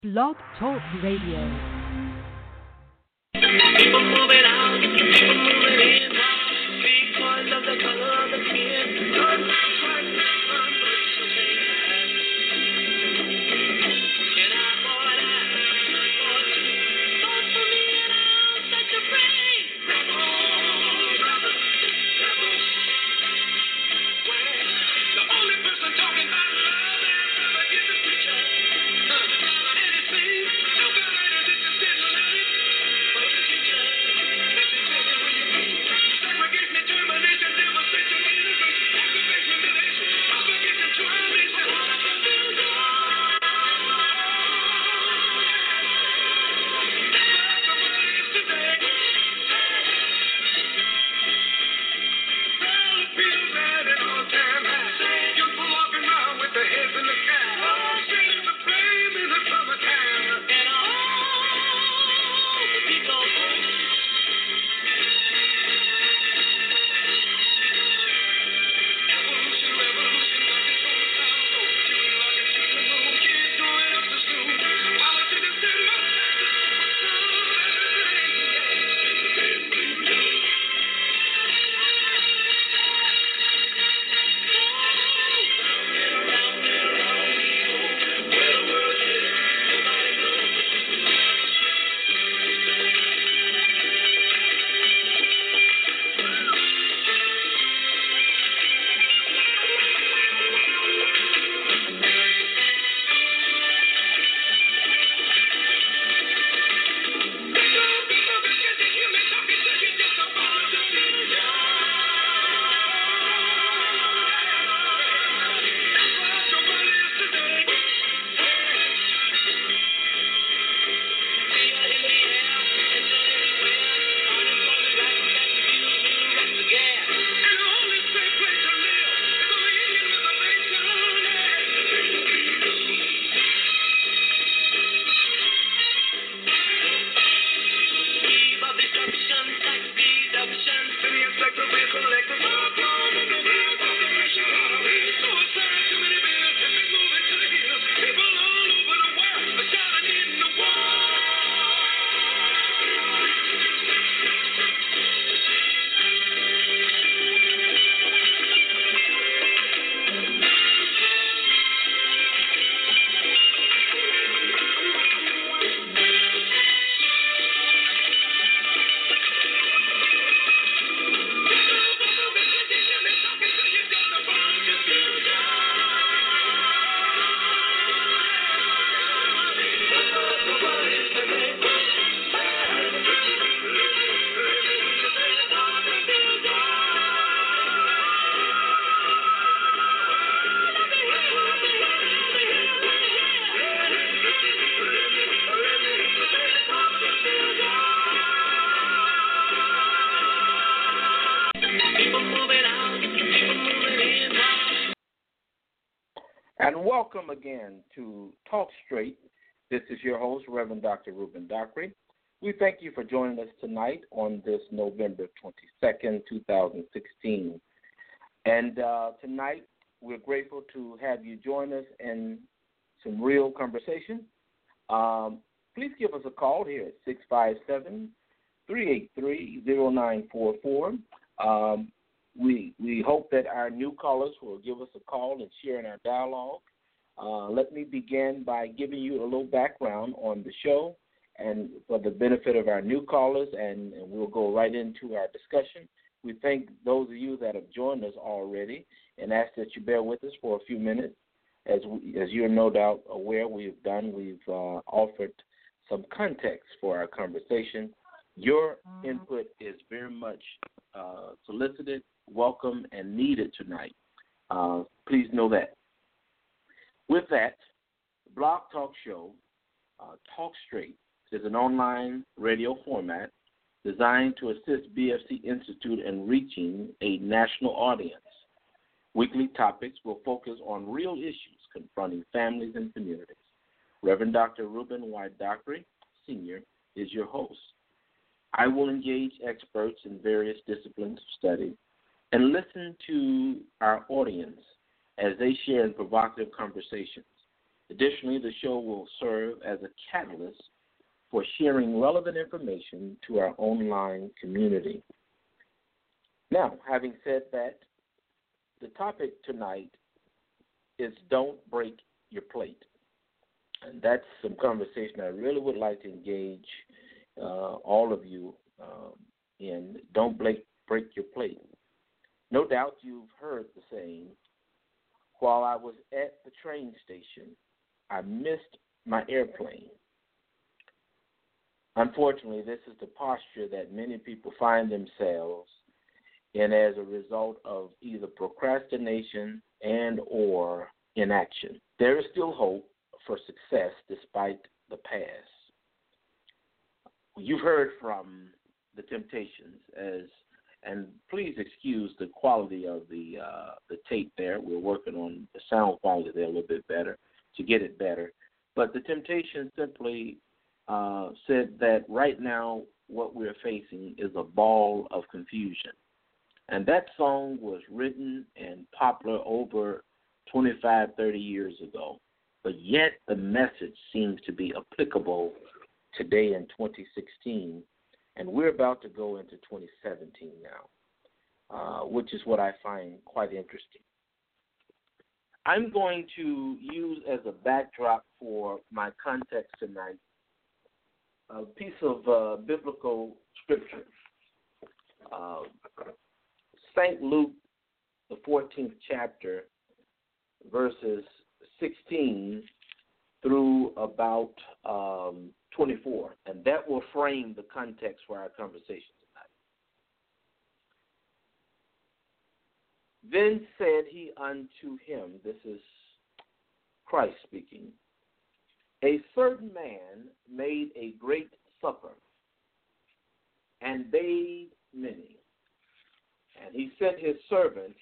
Blog Talk Radio. People moving out, people moving in. Because of the color of the skin. Good, right, and I bought that. Vote for me and I'll set you free. Rebel, rebel, rebel. The only person talking about love and never get the picture. And it seems no better than this is getting let it. But the teacher, Mississippi, will you be? Segregation, determination, devastation, innocence, aggravation, mutilation, propagation, tribulation. That's the way it is today. Well, it feels bad at all time high. Youth walking around with their heads in the sky. Feeling the flame in the summertime. And all the people. Evolution, revolution, like it's on the sound. So, children rocking to the moon. Kids growing up to school. Politicians did most And welcome again to Talk Straight. This is your host, Reverend Dr. Ruben Dockery. We thank you for joining us tonight on this November 22nd, 2016. And tonight, we're grateful to have you join us in some real conversation. Please give us a call here at 657-383-0944. We hope that our new callers will give us a call and share in our dialogue. Let me begin by giving you a little background on the show and for the benefit of our new callers, and we'll go right into our discussion. We thank those of you that have joined us already and ask that you bear with us for a few minutes. As you're no doubt aware, we've offered some context for our conversation. Your input is very much solicited, welcome, and needed tonight. Please know that. With that, the Blog Talk Show, Talk Straight, is an online radio format designed to assist BFC Institute in reaching a national audience. Weekly topics will focus on real issues confronting families and communities. Reverend Dr. Ruben Y. Dockery, Sr., is your host. I will engage experts in various disciplines of study and listen to our audience as they share in provocative conversations. Additionally, the show will serve as a catalyst for sharing relevant information to our online community. Now, having said that, the topic tonight is don't break your plate. And that's some conversation I really would like to engage all of you in. Don't break your plate. No doubt you've heard the saying, while I was at the train station, I missed my airplane. Unfortunately, this is the posture that many people find themselves in as a result of either procrastination and or inaction. There is still hope for success despite the past. You've heard from the Temptations, and please excuse the quality of the tape there. We're working on the sound quality there a little bit better to get it better. But the Temptations simply said that right now what we're facing is a ball of confusion. And that song was written and popular over 25, 30 years ago. But yet the message seems to be applicable today in 2016. And we're about to go into 2017 now, which is what I find quite interesting. I'm going to use as a backdrop for my context tonight a piece of biblical scripture. St. Luke, the 14th chapter, verses 16 through about 24, and that will frame the context for our conversation tonight. Then said he unto him, this is Christ speaking, a certain man made a great supper and bade many. And he sent his servant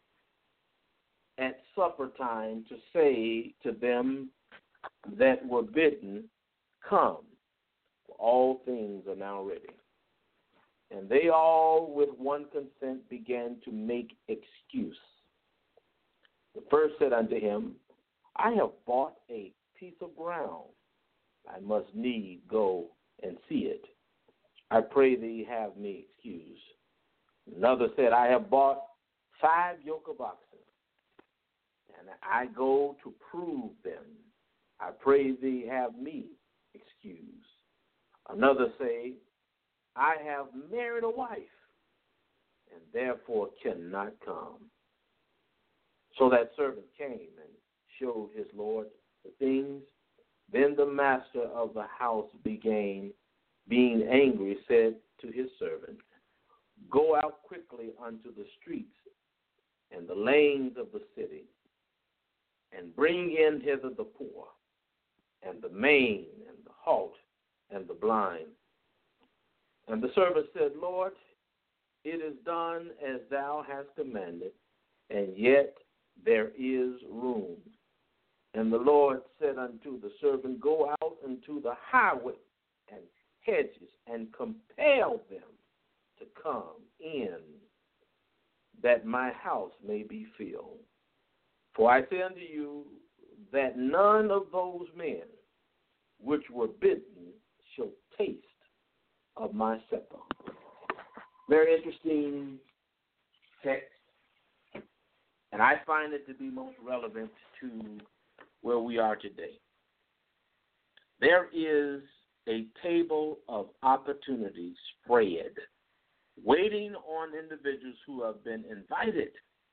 at supper time to say to them that were bidden, come, for all things are now ready. And they all with one consent began to make excuse. The first said unto him, I have bought a piece of ground. I must need go and see it. I pray thee have me excused. Another said, I have bought 5 yoke of oxen, and I go to prove them. I pray thee have me excused. Another say, I have married a wife, and therefore cannot come. So that servant came and showed his Lord the things. Then the master of the house being angry, said to his servant, go out quickly unto the streets and the lanes of the city, and bring in hither the poor, and the maimed, and the halt, and the blind. And the servant said, Lord, it is done as thou hast commanded, and yet there is room. And the Lord said unto the servant, go out into the highway and hedges, and compel them to come in, that my house may be filled. For I say unto you that none of those men which were bidden shall taste of my supper. Very interesting text, and I find it to be most relevant to where we are today. There is a table of opportunity spread, waiting on individuals who have been invited,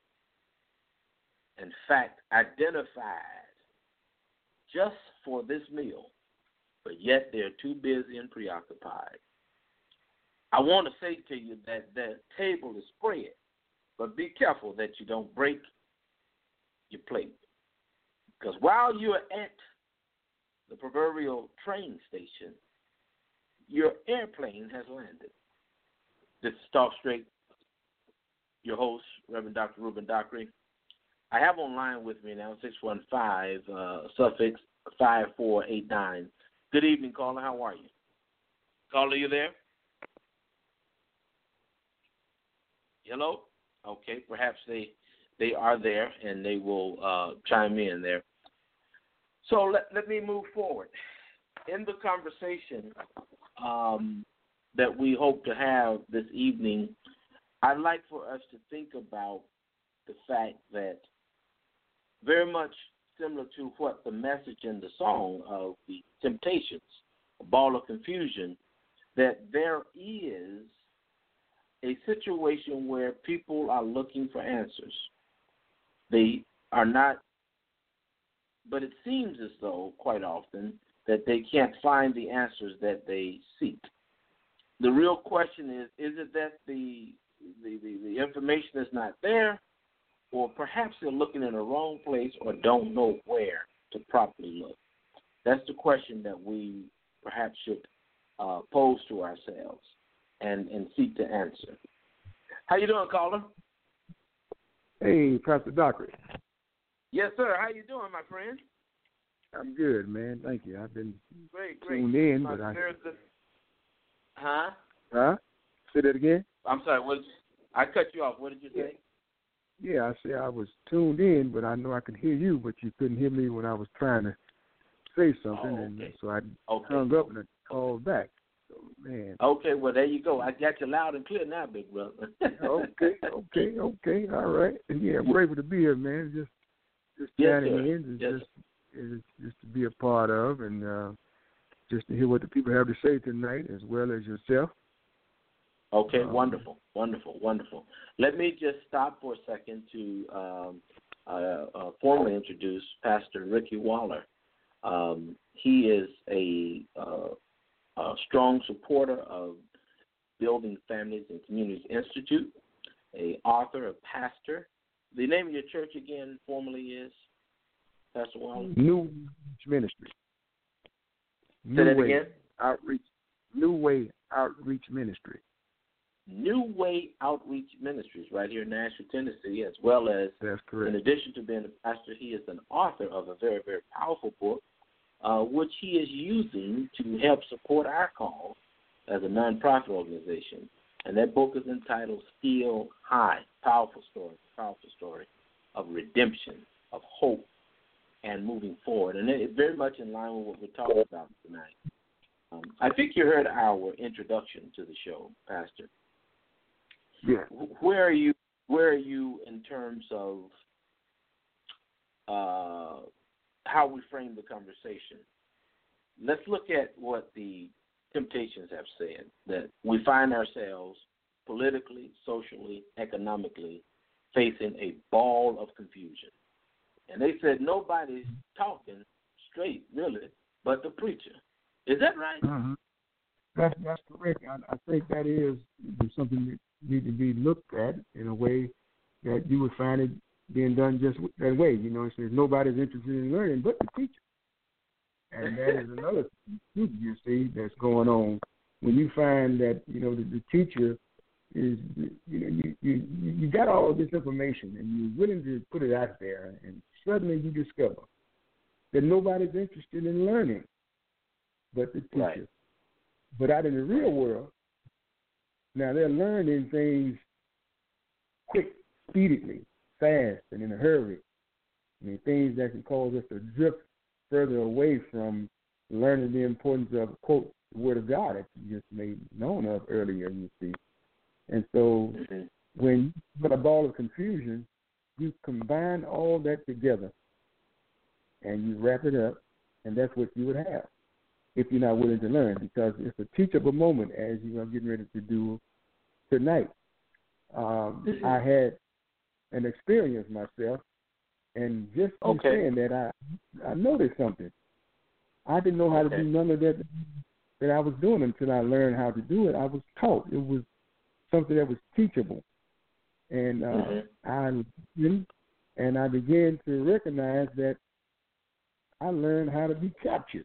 in fact, identified just for this meal, but yet they're too busy and preoccupied. I want to say to you that the table is spread, but be careful that you don't break your plate. Because while you're at the proverbial train station, your airplane has landed. This is Talk Straight, your host, Reverend Dr. Ruben Dockery. I have online with me now 615 suffix 5489. Good evening, caller. How are you? Caller, you there? Hello? Okay, perhaps they are there and they will chime in there. So let me move forward. In the conversation that we hope to have this evening, I'd like for us to think about the fact that very much similar to what the message in the song of the Temptations, A Ball of Confusion, that there is a situation where people are looking for answers. They are not, but it seems as though quite often that they can't find the answers that they seek. The real question is it that the information is not there, or perhaps they're looking in the wrong place or don't know where to properly look? That's the question that we perhaps should pose to ourselves and seek to answer. How you doing, caller? Hey, Pastor Dockery. Yes, sir. How you doing, my friend? I'm good, man. Thank you. I've been Great. tuned in, My but Huh? Say that again? I'm sorry. I cut you off. What did you say? Yeah, I said I was tuned in, but I know I could hear you, but you couldn't hear me when I was trying to say something, and so I hung up and I called back. So, man. Okay, well, there you go. I got you loud and clear now, big brother. Okay. All right. Yeah, I'm grateful to be here, man. Just chatting in, just to be a part of, and just to hear what the people have to say tonight, as well as yourself. Okay, wonderful. Let me just stop for a second to formally introduce Pastor Ricky Waller. He is a strong supporter of Building Families and Communities Institute, a author, a pastor. The name of your church again formally is, Pastor Waller? New Reach Ministry. Say that again? Outreach. New Way Outreach Ministry. New Way Outreach Ministries right here in Nashville, Tennessee, as well as, that's correct. In addition to being a pastor, he is an author of a very, very powerful book, which he is using to help support our cause as a nonprofit organization. And that book is entitled Still High, powerful story of redemption, of hope, and moving forward. And it's very much in line with what we're talking about tonight. I think you heard our introduction to the show, Pastor. Yeah. Where are you in terms of how we frame the conversation? Let's look at what the Temptations have said, that we find ourselves politically, socially, economically facing a ball of confusion. And they said nobody's talking straight, really, but the preacher. Is that right? Mm-hmm. That's correct. I think that is something that need to be looked at in a way that you would find it being done just that way. You know, it says nobody's interested in learning but the teacher. And that is another thing, you see, that's going on. When you find that, you know, the teacher is, you know, you got all of this information and you're willing to put it out there, and suddenly you discover that nobody's interested in learning but the teacher. Right. But out in the real world, now they're learning things quick, speedily, fast, and in a hurry. I mean, things that can cause us to drift further away from learning the importance of, quote, the Word of God that you just made known of earlier, you see. And so when you put a ball of confusion, you combine all that together and you wrap it up, and that's what you would have if you're not willing to learn, because it's a teachable moment, as you are getting ready to do tonight. I had an experience myself, and just in saying that, I noticed something. I didn't know how to do none of that I was doing until I learned how to do it. I was taught. It was something that was teachable. And I began to recognize that I learned how to be captured.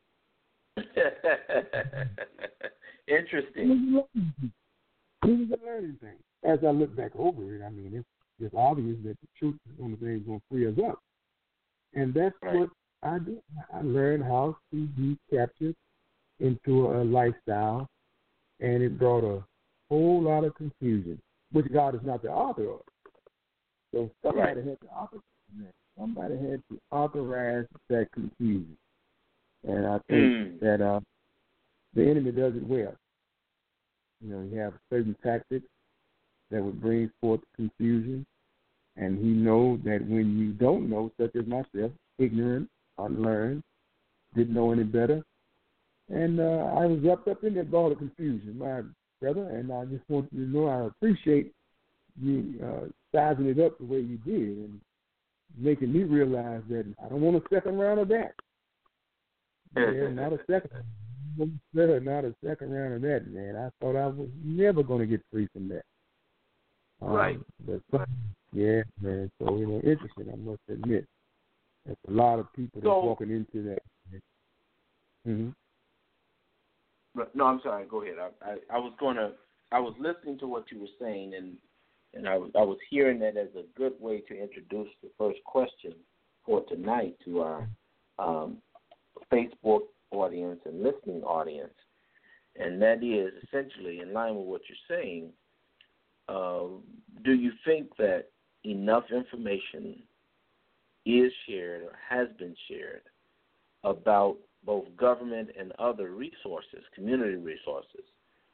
Interesting. It was a learning thing. As I look back over it, I mean, it's obvious that the truth is one of the things going to free us up. And that's what I did. I learned how to be captured into a lifestyle, and it brought a whole lot of confusion, which God is not the author of. So somebody had the author. somebody had to authorize that confusion. And I think that the enemy does it well. You know, you have certain tactics that would bring forth confusion, and he knows that when you don't know, such as myself, ignorant, unlearned, didn't know any better, and I was wrapped up in that ball of confusion, my brother, and I just want you to know I appreciate you sizing it up the way you did and making me realize that I don't want a second round of that. Yeah, not a second round of that, man. I thought I was never going to get free from that. Right. But, yeah, man. So, you know, interesting, I must admit. There's a lot of people that's walking into that. Mm-hmm. No, I'm sorry. Go ahead. I was listening to what you were saying, and I was hearing that as a good way to introduce the first question for tonight to our Facebook audience and listening audience, and that is essentially in line with what you're saying. Do you think that enough information is shared or has been shared about both government and other resources, community resources,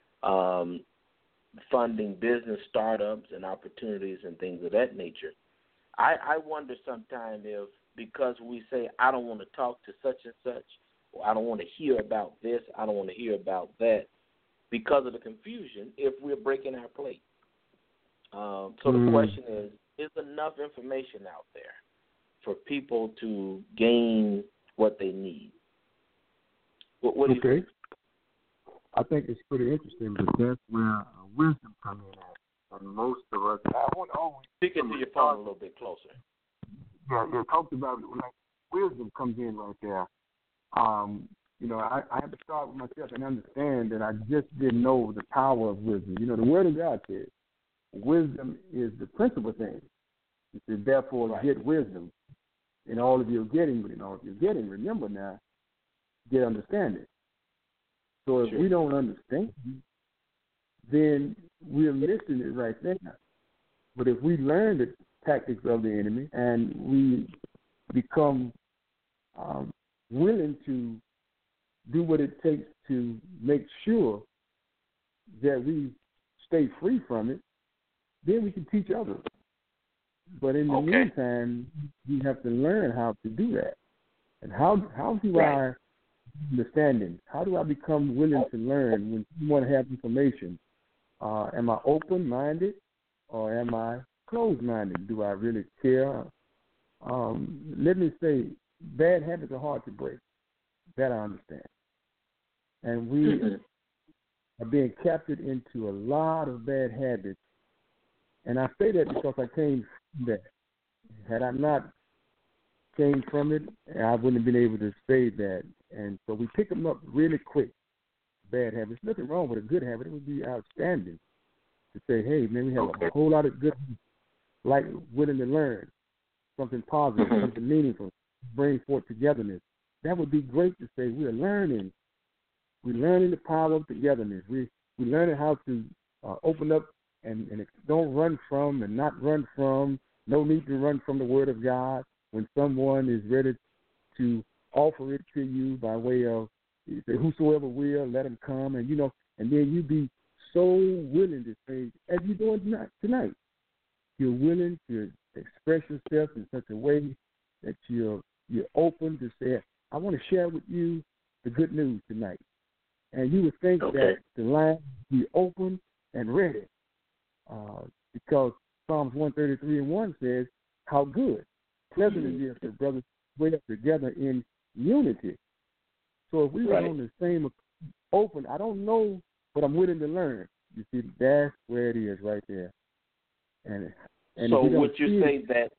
funding business startups and opportunities and things of that nature? I wonder sometimes if, because we say, I don't want to talk to such and such, or I don't want to hear about this, I don't want to hear about that, because of the confusion, if we're breaking our plate. So the question is enough information out there for people to gain what they need? What do you think? I think it's pretty interesting, but that's where wisdom comes in at. And most of us, I want to always speak into your phone a little bit closer. Yeah, talked about it, like wisdom comes in right there. You know, I have to start with myself and understand that I just didn't know the power of wisdom. You know, the Word of God says wisdom is the principal thing. It says, therefore, get wisdom in all of your getting. But in all of your getting, remember now, get understanding. So if we don't understand, then we're missing it right there. But if we learn the tactics of the enemy and we become willing to do what it takes to make sure that we stay free from it, then we can teach others. But in the meantime, we have to learn how to do that. And how do I understand? How do I become willing to learn when someone has information? Am I open-minded or am I closed-minded? Do I really care? Let me say, bad habits are hard to break. That I understand. And we are being captured into a lot of bad habits. And I say that because I came from that. Had I not came from it, I wouldn't have been able to say that. And so we pick them up really quick, bad habits. Nothing wrong with a good habit. It would be outstanding to say, hey, man, we have a whole lot of good, like willing to learn, something positive, something meaningful, bring forth togetherness. That would be great to say we're learning. We're learning the power of togetherness. We're learning how to open up and don't run from and not run from. No need to run from the Word of God when someone is ready to offer it to you by way of, say, whosoever will, let him come. And, you know, and then you be so willing to say, as you're doing tonight, you're willing to express yourself in such a way that you're open to say, I want to share with you the good news tonight. And you would think that the line would be open and ready because Psalms 133:1 says, how good, pleasant it is for brothers to dwell together in unity. So if we were on the same open, I don't know, but I'm willing to learn. You see, that's where it is right there. And so would you say that?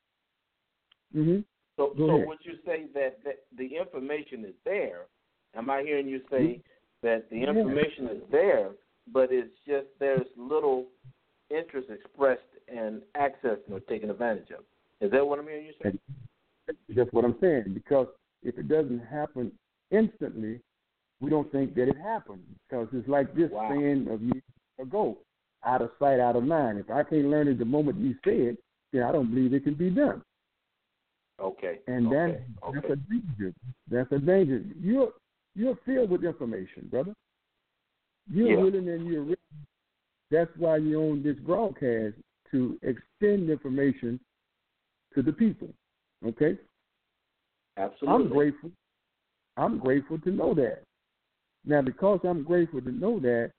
So would you say that the information is there? Am I hearing you say that the information is there, but it's just there's little interest expressed and access or taken advantage of? Is that what I'm hearing you say? That's what I'm saying, because if it doesn't happen instantly, we don't think that it happened, because it's like this saying of years ago, out of sight, out of mind. If I can't learn it the moment you say it, then I don't believe it can be done. Okay. And that's Okay. a danger. That's a danger. You're filled with information, brother. You're willing and you're ready. That's why you're on this broadcast, to extend information to the people. Okay? Absolutely. I'm grateful to know that. Now, because I'm grateful to know that,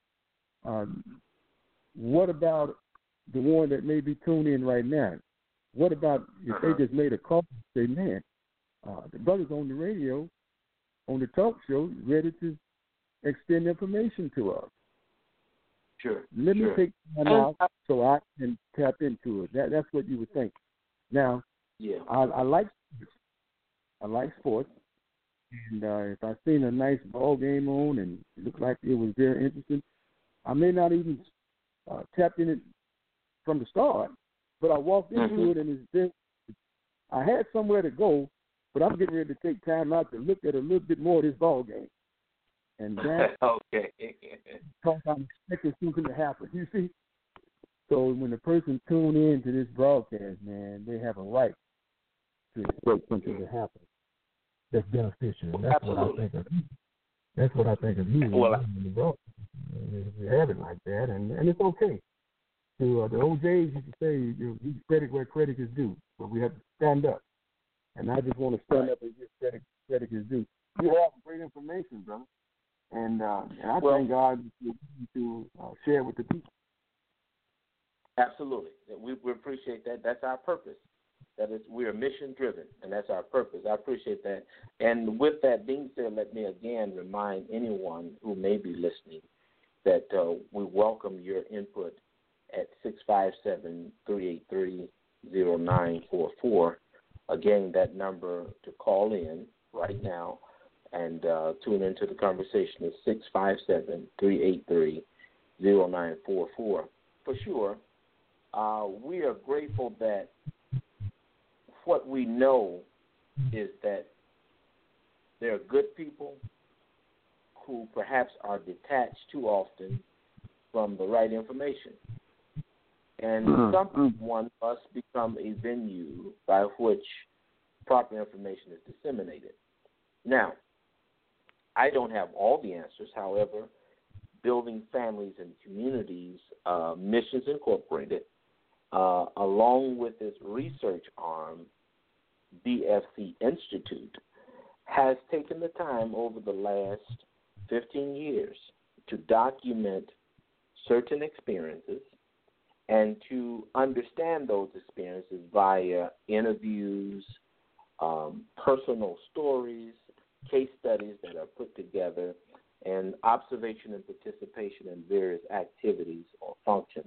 what about the one that may be tuned in right now? What about if they just made a call and say, man, the brother's on the radio, on the talk show, ready to extend information to us. Sure. Let me take time out so I can tap into it. That's what you would think. Now, I like sports. And if I seen a nice ball game on and it looked like it was very interesting, I may not even tap in it from the start, but I walked into it and it's very, I had somewhere to go, but I'm getting ready to take time out to look at a little bit more of this ball game. And that's because I'm expecting something to happen, you see? So when the person tune in to this broadcast, man, they have a right to expect something to happen that's beneficial. And that's what I think of you. That's what I think of you. In the broadcast. You have it like that, and it's okay. To the old days used to say, you credit where credit is due, but we have to stand up. And I just want to stand up and give credit is due. You have great information, brother. And I thank God to share it with the people. Absolutely. We appreciate that. That's our purpose. That is, we are mission driven, and that's our purpose. I appreciate that. And with that being said, let me again remind anyone who may be listening that we welcome your input at 657-383-0944. Again, that number to call in right now and tune into the conversation is 657-383-0944. For sure, we are grateful that what we know is that there are good people who perhaps are detached too often from the right information. And someone must become a venue by which proper information is disseminated. Now, I don't have all the answers. However, Building Families and Communities, Missions Incorporated, along with its research arm, BFC Institute, has taken the time over the last 15 years to document certain experiences and to understand those experiences via interviews, personal stories, case studies that are put together, and observation and participation in various activities or functions,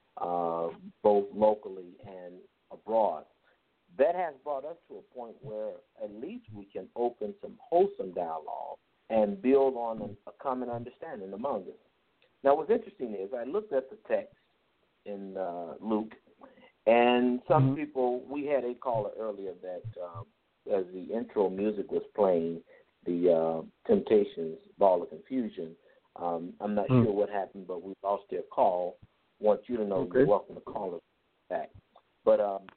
both locally and abroad. That has brought us to a point where at least we can open some wholesome dialogue and build on a common understanding among us. Now, what's interesting is I looked at the text in Luke, and some people, we had a caller earlier that as the intro music was playing, the Temptations, Ball of Confusion, I'm not sure what happened, but we lost their call. Want you to know you're welcome to call us back. But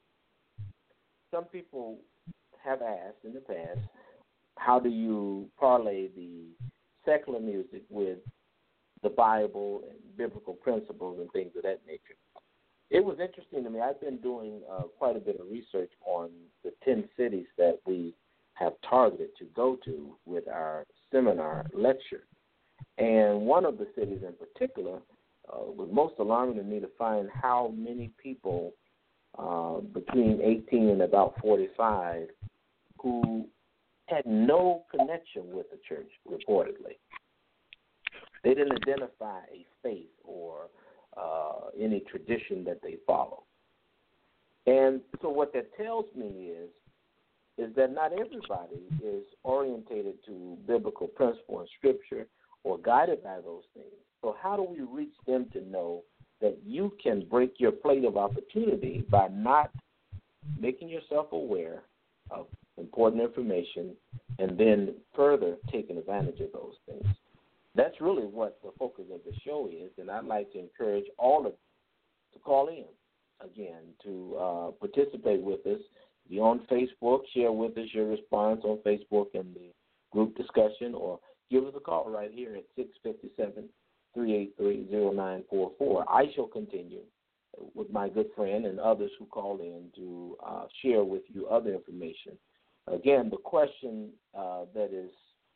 some people have asked in the past, how do you parlay the secular music with the Bible and biblical principles and things of that nature? It was interesting to me. I've been doing quite a bit of research on the 10 cities that we have targeted to go to with our seminar lecture. And one of the cities in particular was most alarming to me to find how many people between 18 and about 45 who had no connection with the church, reportedly. They didn't identify a faith or any tradition that they follow. And so what that tells me is that not everybody is orientated to biblical principle and scripture or guided by those things. So how do we reach them to know that you can break your plate of opportunity by not making yourself aware of important information and then further taking advantage of those things? That's really what the focus of the show is, and I'd like to encourage all of you to call in, again, to participate with us If you're on Facebook, share with us your response on Facebook in the group discussion, or give us a call right here at 657-383-0944. I shall continue with my good friend and others who call in to share with you other information. Again, the question that is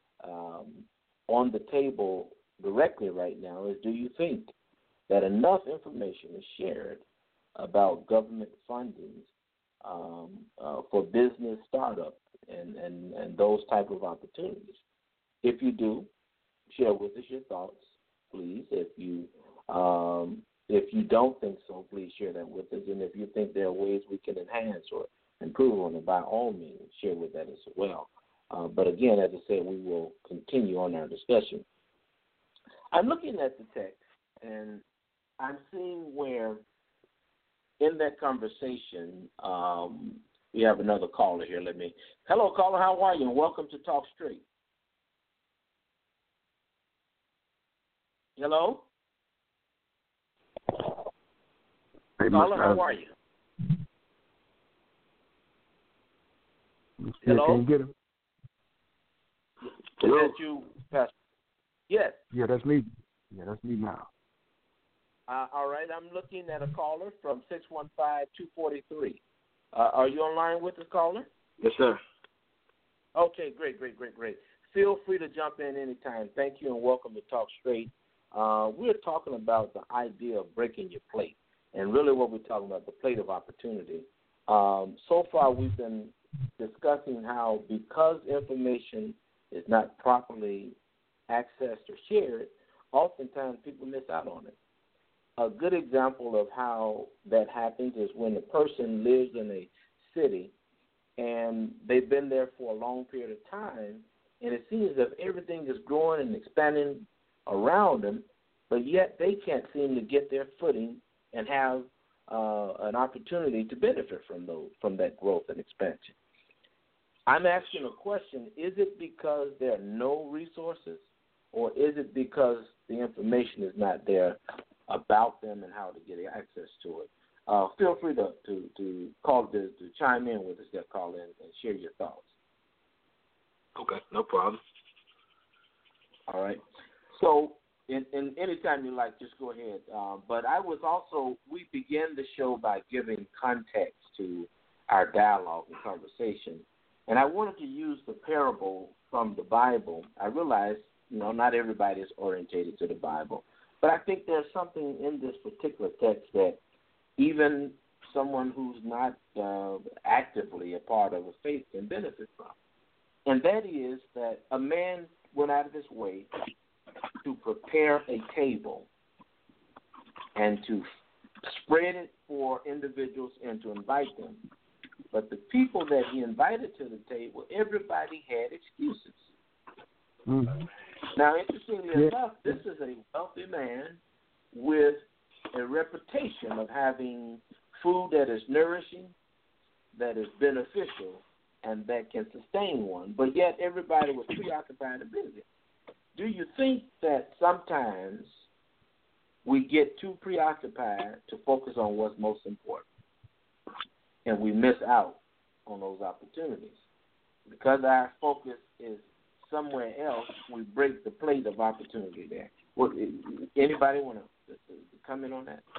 on the table directly right now is, do you think that enough information is shared about government funding for business startup and those type of opportunities? If you do, share with us your thoughts, please. If you don't think so, please share that with us. And if you think there are ways we can enhance or improve on it, by all means, share with that as well. But again, as I said, we will continue on our discussion. I'm looking at the text, and I'm seeing where in that conversation, we have another caller here. Hello, caller, how are you? And welcome to Talk Straight. Hello? Hey, caller, how are you? Hello? Can you get him? Is that you, Pastor? Yes. Yeah, that's me. Yeah, that's me now. All right, I'm looking at a caller from 615-243. Are you online with the caller? Yes, sir. Okay, great. Feel free to jump in anytime. Thank you and welcome to Talk Straight. We're talking about the idea of breaking your plate, and really what we're talking about, the plate of opportunity. So far we've been discussing how because information is not properly accessed or shared, oftentimes people miss out on it. A good example of how that happens is when a person lives in a city and they've been there for a long period of time, and it seems as if everything is growing and expanding around them, but yet they can't seem to get their footing and have an opportunity to benefit from that growth and expansion. I'm asking a question: is it because there are no resources, or is it because the information is not there about them and how to get access to it? Feel free to call to chime in with us, that call in and share your thoughts. Okay, no problem. All right. So, in any time you like, just go ahead. But we began the show by giving context to our dialogue and conversation. And I wanted to use the parable from the Bible. I realize, not everybody is orientated to the Bible. But I think there's something in this particular text that even someone who's not actively a part of a faith can benefit from. And that is that a man went out of his way to prepare a table and to spread it for individuals and to invite them. But the people that he invited to the table, everybody had excuses. Mm-hmm. Now, interestingly enough, this is a wealthy man with a reputation of having food that is nourishing, that is beneficial, and that can sustain one. But yet everybody was preoccupied and busy. Do you think that sometimes we get too preoccupied to focus on what's most important, and we miss out on those opportunities? Because our focus is somewhere else, we break the plate of opportunity there. Anybody want to comment on that?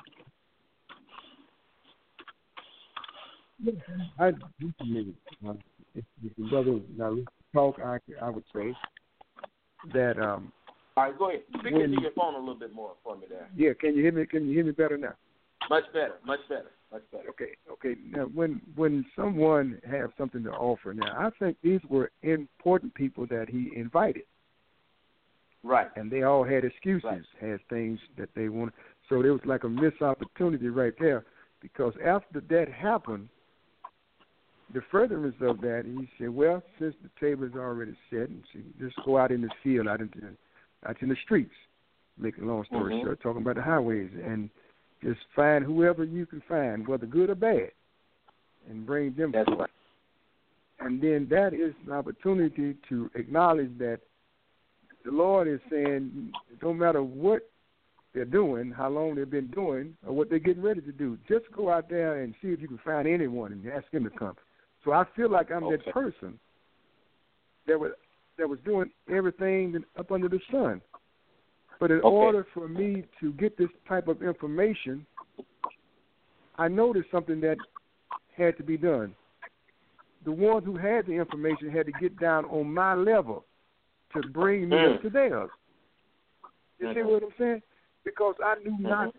I do believe, if the brother now talk, I would say that. All right, go ahead. Speak into your phone a little bit more for me there. Yeah, can you hear me? Can you hear me better now? Much better. Okay. Now, when someone has something to offer, now I think these were important people that he invited. Right. And they all had excuses, right. Had things that they wanted. So there was like a missed opportunity right there, because after that happened, the furtherance of that, he said, well, since the table is already set, and just go out in the field, out in the streets, making a long story short, talking about the highways, and just find whoever you can find, whether good or bad, and bring them That's to right. it. And then that is an opportunity to acknowledge that the Lord is saying, no matter what they're doing, how long they've been doing, or what they're getting ready to do, just go out there and see if you can find anyone and ask them to come. So I feel like I'm Okay. that person that was doing everything up under the sun. But in Okay. order for me to get this type of information, I noticed something that had to be done. The ones who had the information had to get down on my level to bring me up to theirs. You see what I'm saying? Because I knew not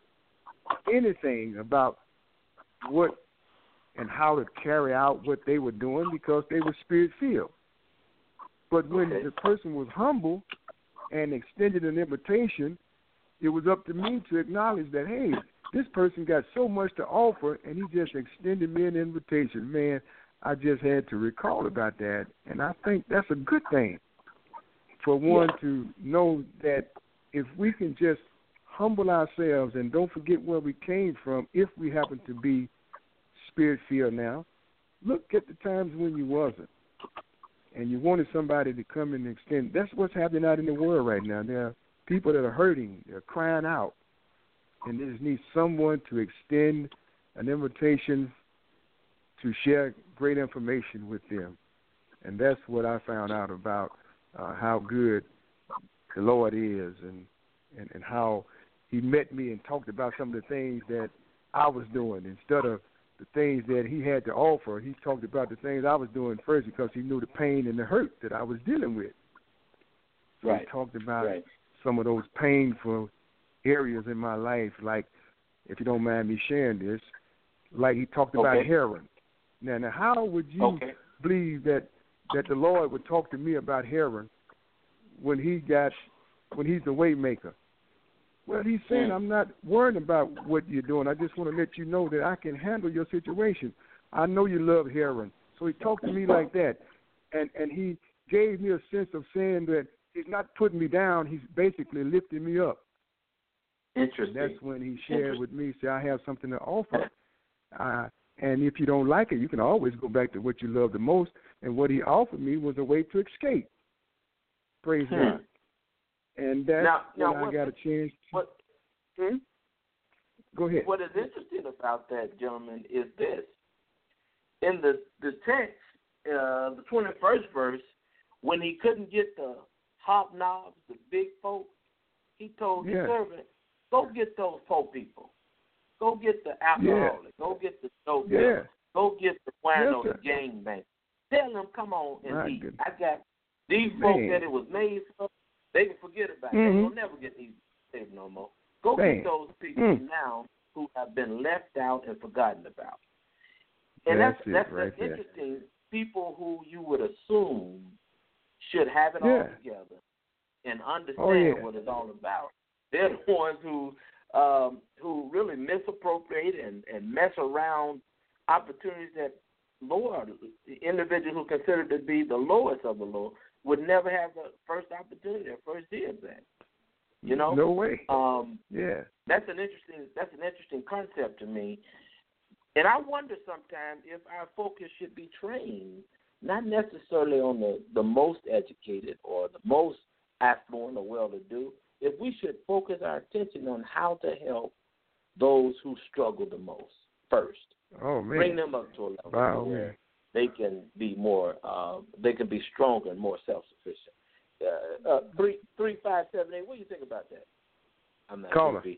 anything about what and how to carry out what they were doing because they were spirit-filled. But when the person was humble and extended an invitation, it was up to me to acknowledge that, hey, this person got so much to offer, and he just extended me an invitation. Man, I just had to recall about that, and I think that's a good thing for one to know that if we can just humble ourselves and don't forget where we came from, if we happen to be spirit-filled now, look at the times when you wasn't. And you wanted somebody to come and extend. That's what's happening out in the world right now. There are people that are hurting. They're crying out. And they just need someone to extend an invitation to share great information with them. And that's what I found out about how good the Lord is and how he met me and talked about some of the things that I was doing instead of the things that he had to offer. He talked about the things I was doing first because he knew the pain and the hurt that I was dealing with. So he talked about some of those painful areas in my life, like, if you don't mind me sharing this, like he talked about heroin. Now, how would you believe that the Lord would talk to me about heroin when he's the way maker? Well, he's saying, I'm not worried about what you're doing. I just want to let you know that I can handle your situation. I know you love heroin. So he talked to me like that. And he gave me a sense of saying that he's not putting me down. He's basically lifting me up. Interesting. And that's when he shared with me, say, I have something to offer. And if you don't like it, you can always go back to what you love the most. And what he offered me was a way to escape. Praise God. And that's when I got a chance. Go ahead. What is interesting about that, gentlemen, is this. In the text, the 21st verse, when he couldn't get the hobnobs, the big folk, he told the servant, go get those poor people. Go get the alcoholics. Go get the dope dealers. Go get the wino, the gangbang. Tell them, come on and eat. I got these folk that it was made for. They can forget about it. They will never get these saved no more. Go get those people now who have been left out and forgotten about. And that's interesting. People who you would assume should have it all together and understand what it's all about. They're the ones who really misappropriate and mess around opportunities that individuals who consider to be the lowest of the low would never have the first opportunity or first dibs at. You know? No way. That's an interesting concept to me. And I wonder sometimes if our focus should be trained, not necessarily on the most educated or the most affluent or well-to-do, if we should focus our attention on how to help those who struggle the most first. Oh, man. Bring them up to a level where they can be more, they can be stronger and more self-sufficient. 3578, what do you think about that? I'm not sure if he,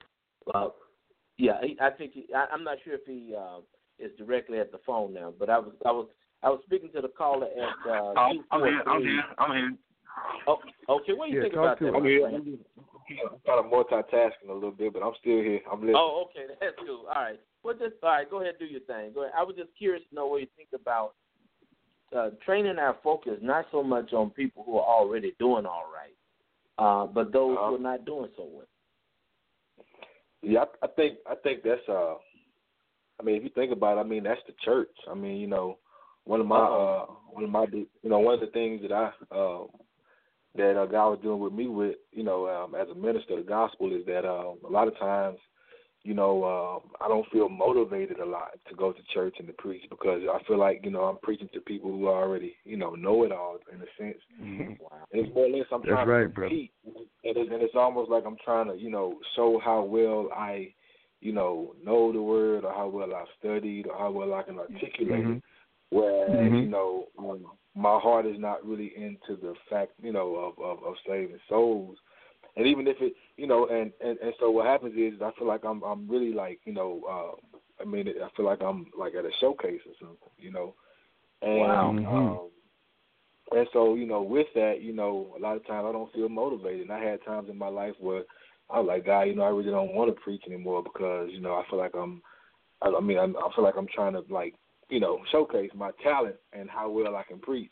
I think I'm not sure if he is directly at the phone now, but I was speaking to the caller at I'm here. Oh, okay, what do you think about that? I'm here. I'm kind of multitasking a little bit, but I'm still here. I'm listening. Oh, okay, that's cool. All right. Well, all right, go ahead and do your thing. Go ahead. I was just curious to know what you think about training our focus, not so much on people who are already doing all right, but those who are not doing so well. Yeah, I think that's I mean, if you think about it, I mean, that's the church. I mean, you know, one of the things that that God was doing with me with, you know, as a minister of the gospel is that a lot of times, you know, I don't feel motivated a lot to go to church and to preach because I feel like, you know, I'm preaching to people who already, you know it all in a sense. And it's more or less I'm trying to compete. And it's almost like I'm trying to, you know, show how well I, you know the word or how well I've studied or how well I can articulate it. Whereas, my heart is not really into the fact, of saving souls. And even if it, and so what happens is I feel like I'm really like, I feel like I'm like at a showcase or something, And, Wow. And so, with that, a lot of times I don't feel motivated. And I had times in my life where I was like, God, I really don't want to preach anymore because, I feel like I feel like I'm trying to like, showcase my talent and how well I can preach.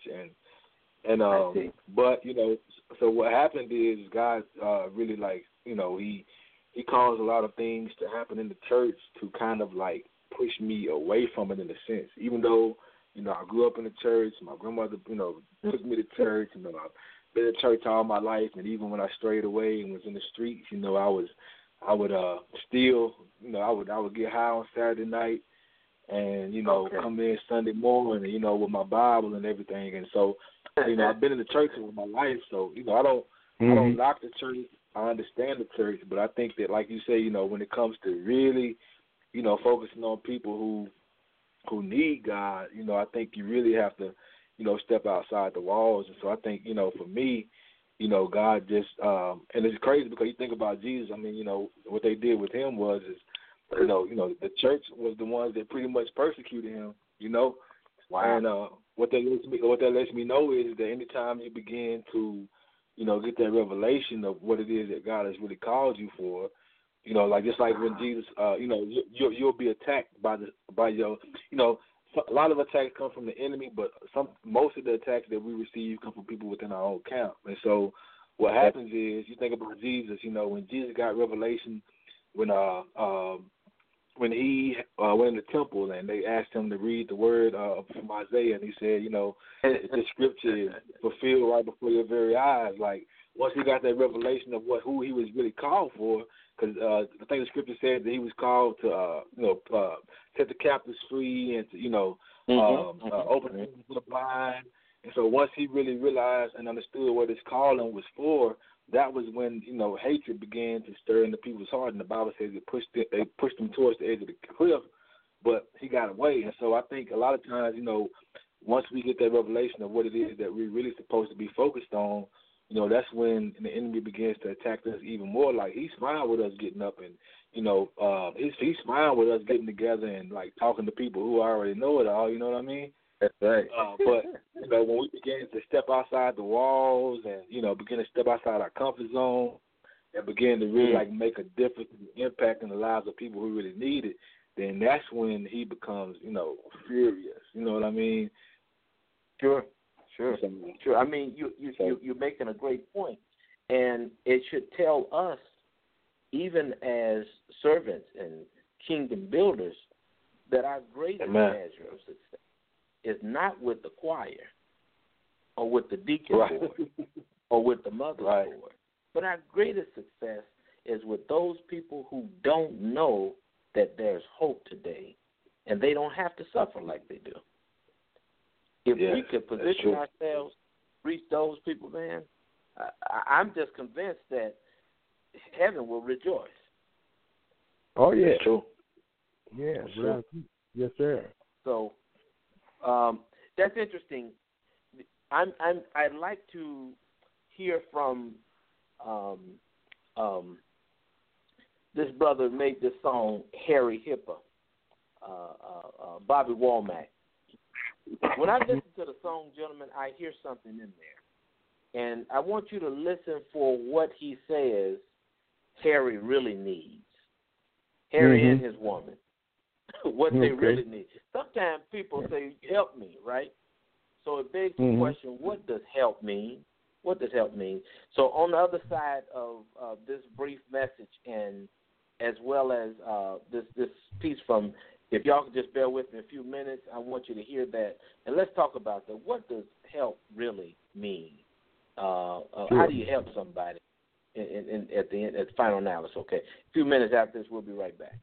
But, so what happened is God really like, he caused a lot of things to happen in the church to kind of like push me away from it in a sense, even though, I grew up in the church. My grandmother, took me to church. I've been in church all my life, and even when I strayed away and was in the streets, I would still, I would get high on Saturday night, and come in Sunday morning, with my Bible and everything. And so, I've been in the church all my life, so I don't knock the church. I understand the church, but I think that, like you say, when it comes to really, focusing on people who need God, I think you really have to, step outside the walls. And so I think, for me, God just, and it's crazy because you think about Jesus. I mean, what they did with him was, the church was the ones that pretty much persecuted him. Wow. And what that lets me know is that anytime you begin to, get that revelation of what it is that God has really called you for. Like just like when Jesus, you'll be attacked by your, a lot of attacks come from the enemy, but most of the attacks that we receive come from people within our own camp. And so what happens is, you think about Jesus, when Jesus got revelation, when he went in the temple and they asked him to read the word from Isaiah, and he said, the scripture is fulfilled right before your very eyes. Like once he got that revelation of who he was really called for. Because I think the scripture said that he was called to, set the captives free and to, open the eyes to the blind. And so once he really realized and understood what his calling was for, that was when, hatred began to stir in the people's heart. And the Bible says they pushed him towards the edge of the cliff, but he got away. And so I think a lot of times, once we get that revelation of what it is that we're really supposed to be focused on, that's when the enemy begins to attack us even more. Like he's fine with us getting up and, he's fine with us getting together and like talking to people who already know it all. You know what I mean? That's right. But when we begin to step outside the walls and begin to step outside our comfort zone and begin to really like make a difference and impact in the lives of people who really need it, then that's when he becomes furious. You know what I mean? Sure. I mean, you're making a great point, and it should tell us, even as servants and kingdom builders, that our greatest measure of success is not with the choir or with the deacon board or with the mother's board, but our greatest success is with those people who don't know that there's hope today, and they don't have to suffer like they do. If we could position ourselves, reach those people, man, I'm just convinced that heaven will rejoice. Oh, yeah. That's true. Yeah, sure. Yes, sir. So that's interesting. I'd like to hear from this brother who made this song, Harry Hipper, Bobby Womack. When I listen to the song, gentlemen, I hear something in there. And I want you to listen for what he says Harry really needs. Harry and his woman. What they really need. Sometimes people say, help me, right? So it begs the question, what does help mean? What does help mean? So on the other side of this brief message, and as well as this piece from, if y'all could just bear with me a few minutes, I want you to hear that. And let's talk about that. What does help really mean? How do you help somebody at the end, at the final analysis? Okay. A few minutes after this, we'll be right back.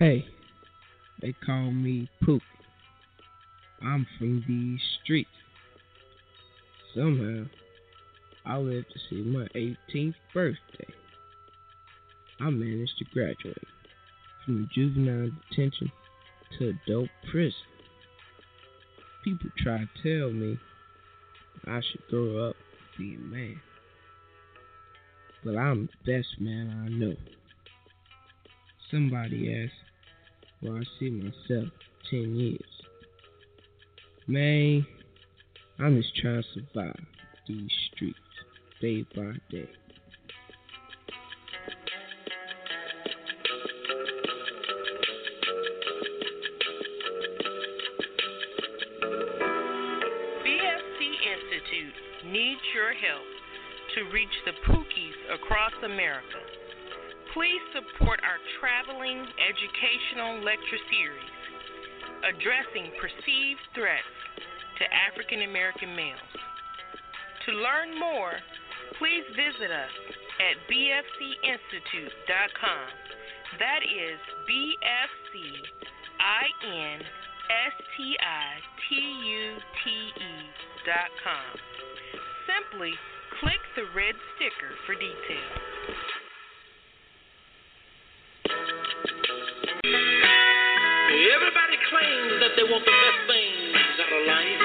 Hey, they call me Pook. I'm from these streets. Somehow, I lived to see my 18th birthday. I managed to graduate from juvenile detention to adult prison. People try to tell me I should grow up and be a man. But I'm the best man I know. Somebody asked where I see myself 10 years. Man, I'm just trying to survive these streets day by day. BFC Institute needs your help to reach the Pookies across America. Please support our traveling educational lecture series addressing perceived threats to African American males. To learn more, please visit us at bfcinstitute.com. That is bfcinstitute.com. Simply click the red sticker for details. Everybody claims that they want the best things out of life.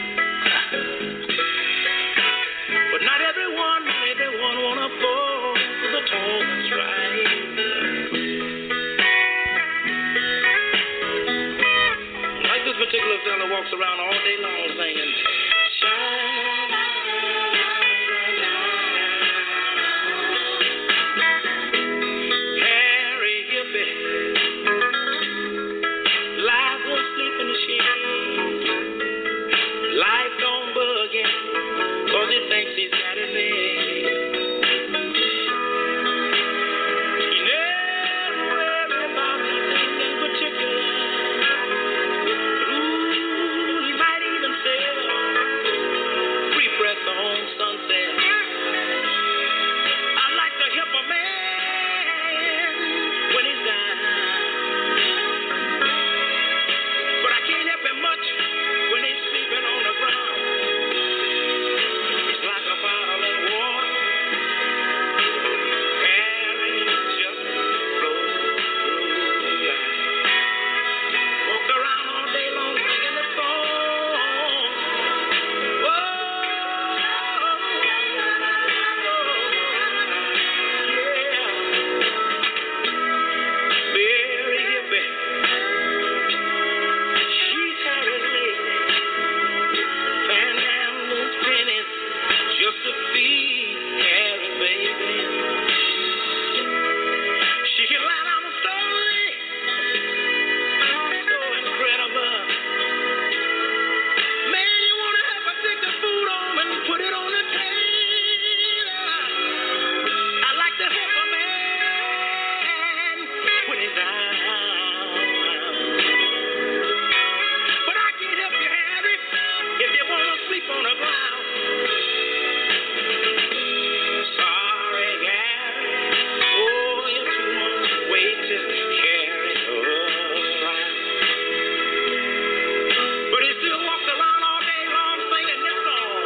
But not everyone wanna fall to the tall that's right. Like this particular fella walks around all day long singing, shine. Harry Hippie, life won't sleep in the shade. Life don't bug him, 'cause he thinks he's got it made. He never worries about nothing in particular. Ooh, he might even sell free press on Sunset. I like to help a man when he's down, but I can't help him much when he's sleeping on the ground. It's like a bottle of water, carrying just flows through life. Walk around all day long singing the song. Whoa, yeah. Mary Hippie, she's had it lately. Panhandles pennies just to feed Harry, baby. She can lie down a story so incredible. Man, you wanna help her take the food home and put it on the table. I like to help a man when he's down. But I can't help you, Harry, if you wanna sleep on the ground. Sorry, Harry. Oh, you're too much weight to carry around. But he still walks around all day long singing this song.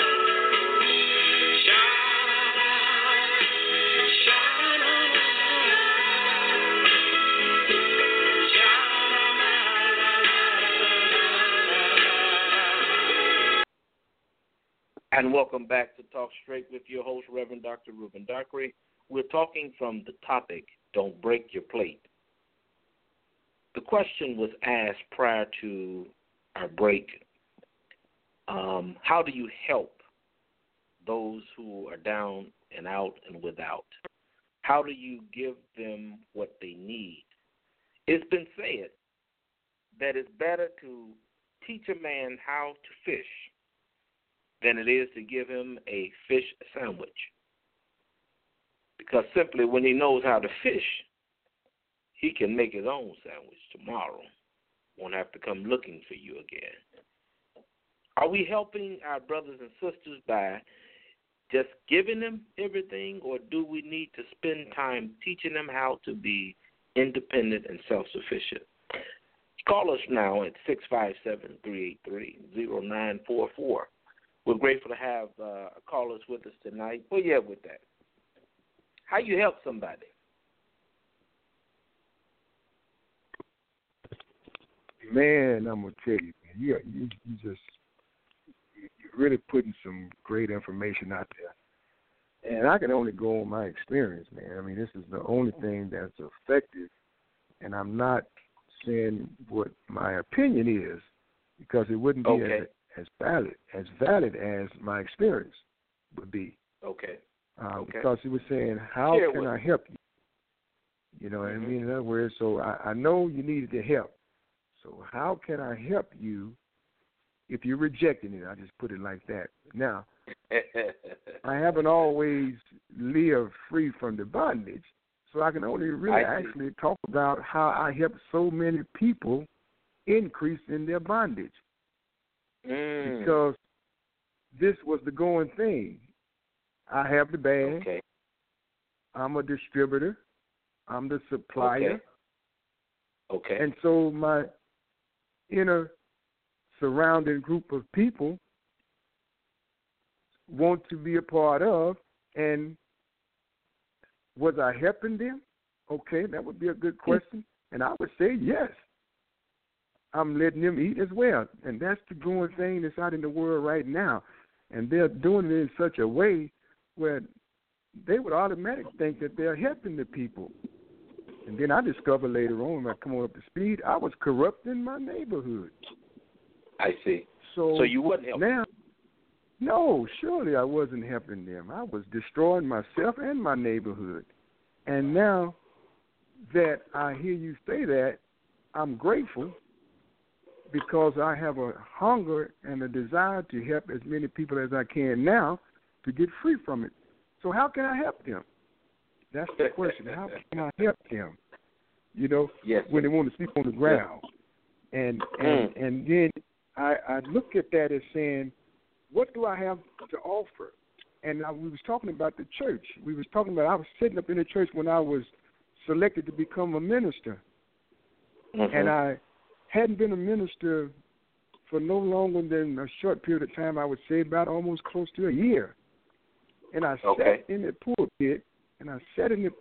And welcome back to Talk Straight with your host, Reverend Dr. Reuben Dockery. We're talking from the topic, Don't Break Your Plate. The question was asked prior to our break, how do you help those who are down and out and without? How do you give them what they need? It's been said that it's better to teach a man how to fish than it is to give him a fish sandwich. Because simply when he knows how to fish, he can make his own sandwich tomorrow. Won't have to come looking for you again. Are we helping our brothers and sisters by just giving them everything, or do we need to spend time teaching them how to be independent, and self-sufficient. Call us now at 657-383-0944. We're grateful to have callers with us tonight. Where you at with that? How you help somebody? Man, I'm gonna tell you, man, you're really putting some great information out there. And I can only go on my experience, man. I mean, this is the only thing that's effective, and I'm not saying what my opinion is, because it wouldn't be as valid as my experience would be. Okay. Because he was saying, how can I help you? You know what I mean? In other words, so I know you needed the help. So how can I help you if you're rejecting it? I just put it like that. Now, I haven't always lived free from the bondage, so I can only really actually talk about how I help so many people increase in their bondage. Because this was the going thing. I have the bag. Okay. I'm a distributor. I'm the supplier. Okay. And so my inner surrounding group of people want to be a part of, and was I helping them? Okay, that would be a good question. And I would say yes. I'm letting them eat as well. And that's the going thing that's out in the world right now. And they're doing it in such a way where they would automatically think that they're helping the people. And then I discovered later on, when I come on up to speed, I was corrupting my neighborhood. I see. So you wasn't helping now? No, surely I wasn't helping them. I was destroying myself and my neighborhood. And now that I hear you say that, I'm grateful, because I have a hunger and a desire to help as many people as I can now to get free from it. So how can I help them? That's the question. How can I help them? You know, when they want to sleep on the ground. And then I look at that as saying, what do I have to offer? And we was talking about the church. We was talking about, I was sitting up in the church when I was selected to become a minister. And I hadn't been a minister for no longer than a short period of time. I would say about almost close to a year. And I sat in the pulpit, and I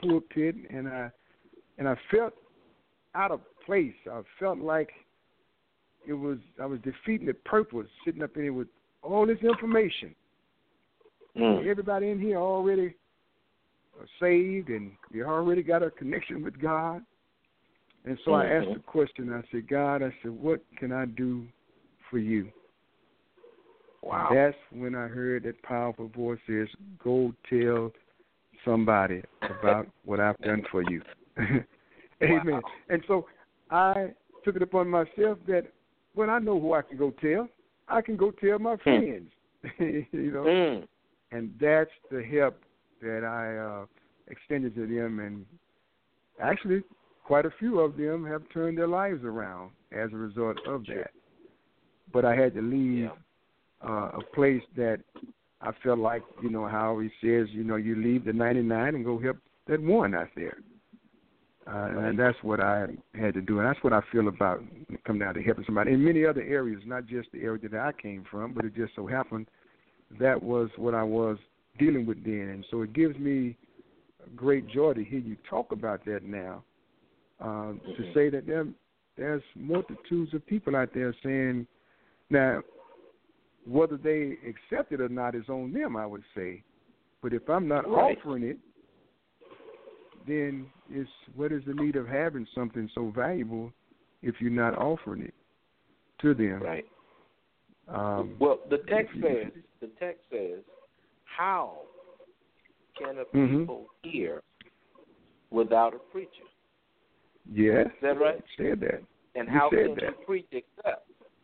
felt out of place. I felt like I was defeating the purpose, sitting up in here with all this information. Everybody in here already saved, and they already got a connection with God. And so I asked the question. I said, God, what can I do for you? Wow. And that's when I heard that powerful voice says, go tell somebody about what I've done for you. Amen. Wow. And so I took it upon myself that, well, I know who I can go tell. I can go tell my friends, you know. And that's the help that I extended to them. And actually, quite a few of them have turned their lives around as a result of that. But I had to leave a place that I felt like, you know, how he says, you know, you leave the 99 and go help that one out there. And that's what I had to do. And that's what I feel about coming down to helping somebody in many other areas, not just the area that I came from, but it just so happened that was what I was dealing with then. And so it gives me great joy to hear you talk about that now, to say that there's multitudes of people out there saying, now, whether they accept it or not is on them, I would say. But if I'm not offering it, then what is the need of having something so valuable if you're not offering it to them? Right. Well, the text says, how can a people hear without a preacher? Yes. Is that right? Said that. And how can you preach except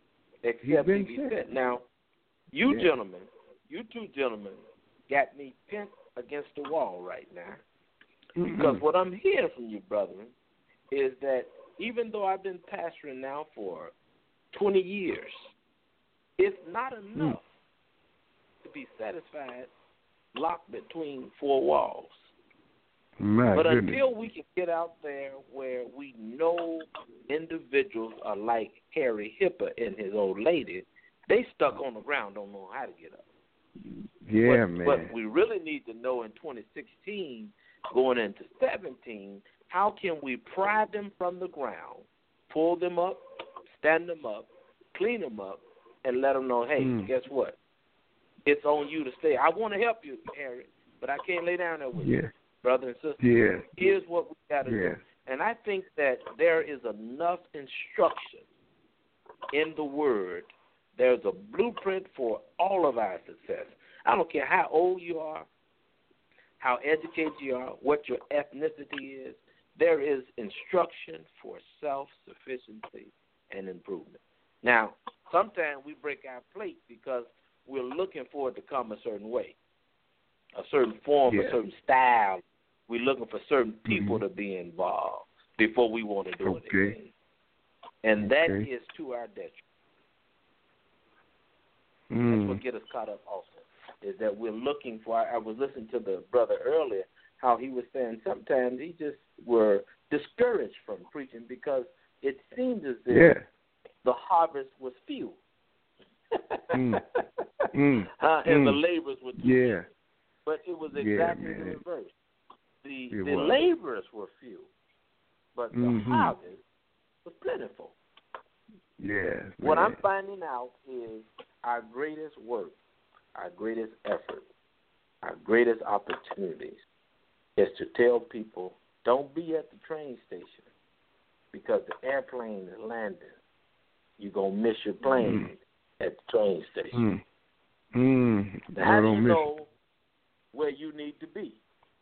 to be sent? Now, you two gentlemen, got me pinned against the wall right now. Because what I'm hearing from you, brethren, is that even though I've been pastoring now for 20 years, it's not enough to be satisfied locked between four walls. My But goodness. until we can get out there where we know individuals are like Harry Hipper and his old lady, they stuck on the ground, don't know how to get up. Yeah, But we really need to know in 2016, going into 17, how can we pry them from the ground, pull them up, stand them up, clean them up, and let them know, hey, guess what? It's on you to stay. I want to help you, Harry, but I can't lay down there with you, brother and sister. Yeah. Here's what we got to do. And I think that there is enough instruction in the Word. There's a blueprint for all of our success. I don't care how old you are, how educated you are, what your ethnicity is. There is instruction for self-sufficiency and improvement. Now, sometimes we break our plate because we're looking for it to come a certain way, a certain form, a certain style. We're looking for certain people to be involved before we want to do anything. And that is to our detriment. That's what gets us caught up also, is that we're looking for, I was listening to the brother earlier, how he was saying sometimes he just were discouraged from preaching because it seemed as if the harvest was few. And the laborers were too few. But it was exactly the reverse. The laborers were few, but the harvest was plentiful. What I'm finding out is our greatest work, our greatest effort, our greatest opportunities is to tell people, don't be at the train station because the airplane is landing. You're going to miss your plane at the train station. Now, how do you know where you need to be?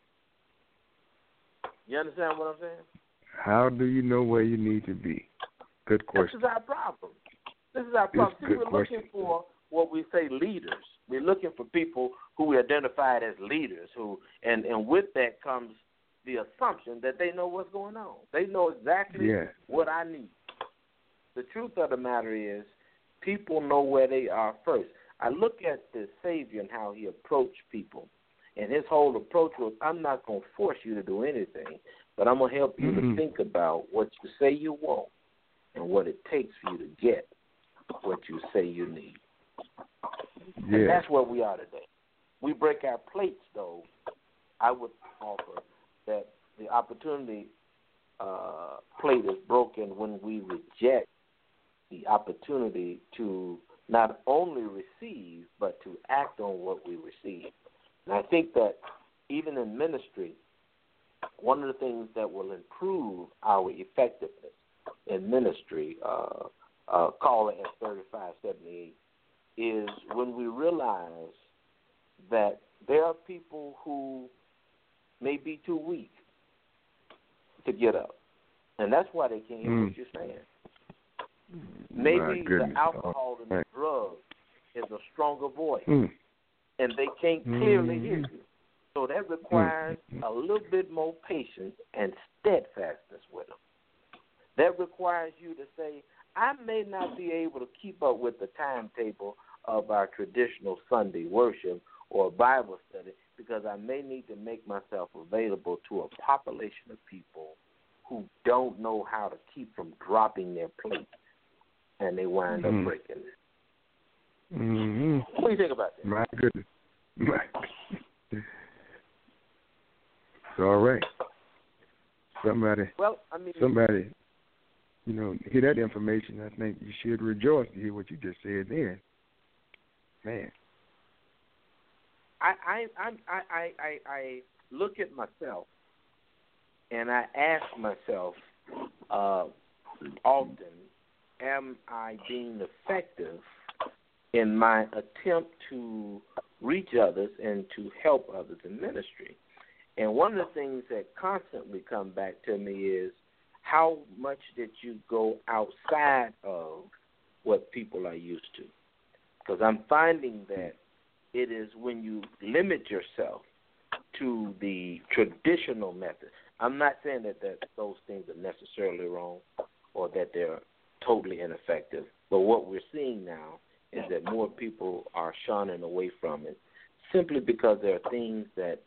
You understand what I'm saying? How do you know where you need to be? Good question. This is our problem. See, we're looking for what we say leaders. We're looking for people who we identified as leaders, and with that comes the assumption that they know what's going on. They know exactly what I need. The truth of the matter is people know where they are first. I look at the Savior and how he approached people, and his whole approach was, I'm not going to force you to do anything, but I'm going to help you to think about what you say you want and what it takes for you to get what you say you need. And that's where we are today. We break our plates, though. I would offer that the opportunity plate is broken when we reject the opportunity to not only receive, but to act on what we receive. And I think that even in ministry, one of the things that will improve our effectiveness in ministry, caller at 3578, is when we realize that there are people who may be too weak to get up. And that's why they can't hear what you're saying. Maybe the alcohol and the drug is a stronger voice, and they can't clearly hear you. So that requires a little bit more patience and steadfastness with them. That requires you to say, I may not be able to keep up with the timetable of our traditional Sunday worship or Bible study because I may need to make myself available to a population of people who don't know how to keep from dropping their plate, and they wind up breaking it. What do you think about that? My goodness. It's all right. Somebody, hear that information. I think you should rejoice to hear what you just said there. Man. I look at myself and I ask myself often, am I being effective in my attempt to reach others and to help others in ministry? And one of the things that constantly come back to me is, how much did you go outside of what people are used to? Because I'm finding that it is when you limit yourself to the traditional method. I'm not saying that those things are necessarily wrong or that they're totally ineffective, but what we're seeing now is that more people are shunning away from it simply because there are things that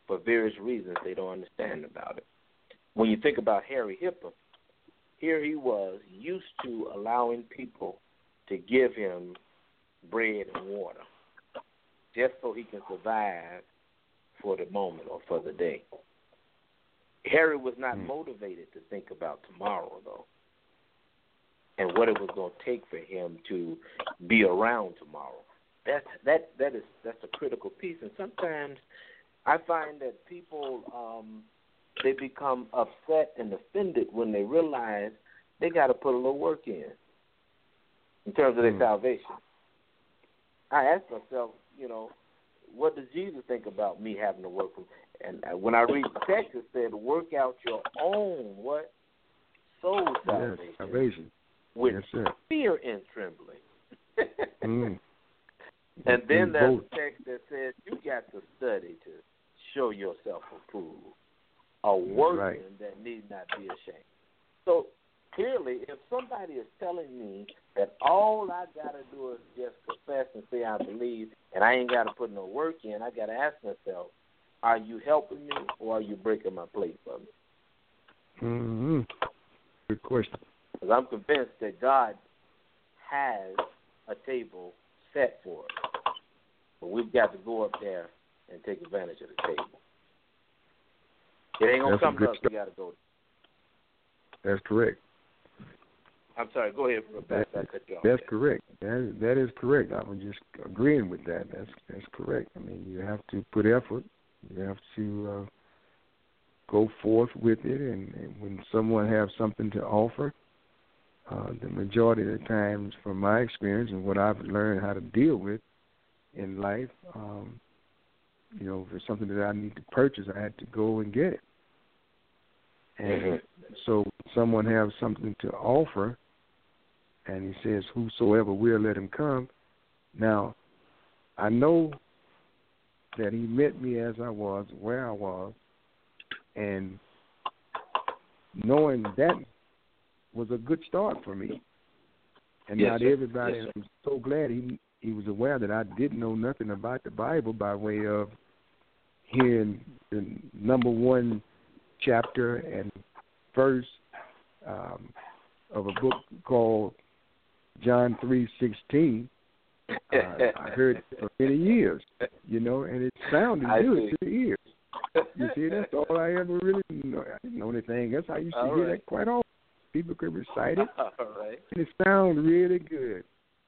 for various reasons they don't understand about it. When you think about Harry Hipper, here he was used to allowing people to give him bread and water just so he can survive for the moment or for the day. Harry was not motivated to think about tomorrow, though, and what it was going to take for him to be around tomorrow. That's a critical piece, and sometimes I find that people they become upset and offended when they realize they got to put a little work in terms of their salvation. I ask myself, what does Jesus think about me having to work? And when I read the text, it said, work out your own what? Soul salvation. With fear and trembling. And then there's a text that says you got to study to show yourself approved, a workman that need not be ashamed. So clearly, if somebody is telling me that all I got to do is just confess and say I believe, and I ain't got to put no work in, I got to ask myself, are you helping me or are you breaking my plate for me? Good question. Because I'm convinced that God has a table set for us, but we've got to go up there and take advantage of the table. It ain't going to come to us. We got to go. That's correct. I'm sorry. Go ahead, Pastor. I cut you off. That's correct. That is correct. I was just agreeing with that. That's correct. I mean, you have to put effort. You have to go forth with it, and when someone has something to offer, the majority of the times, from my experience and what I've learned how to deal with in life, if it's something that I need to purchase, I had to go and get it. And so someone has something to offer, and he says, whosoever will, let him come. Now, I know that he met me as I was, where I was, and knowing that was a good start for me. And not everybody, and I'm so glad he was aware that I didn't know nothing about the Bible by way of hearing the number one chapter and verse of a book called John 3:16. I heard it for many years, and it sounded good to the ears. You see, that's all I ever really know. I didn't know anything else. I used to hear that quite often. People could recite it, and it sounded really good.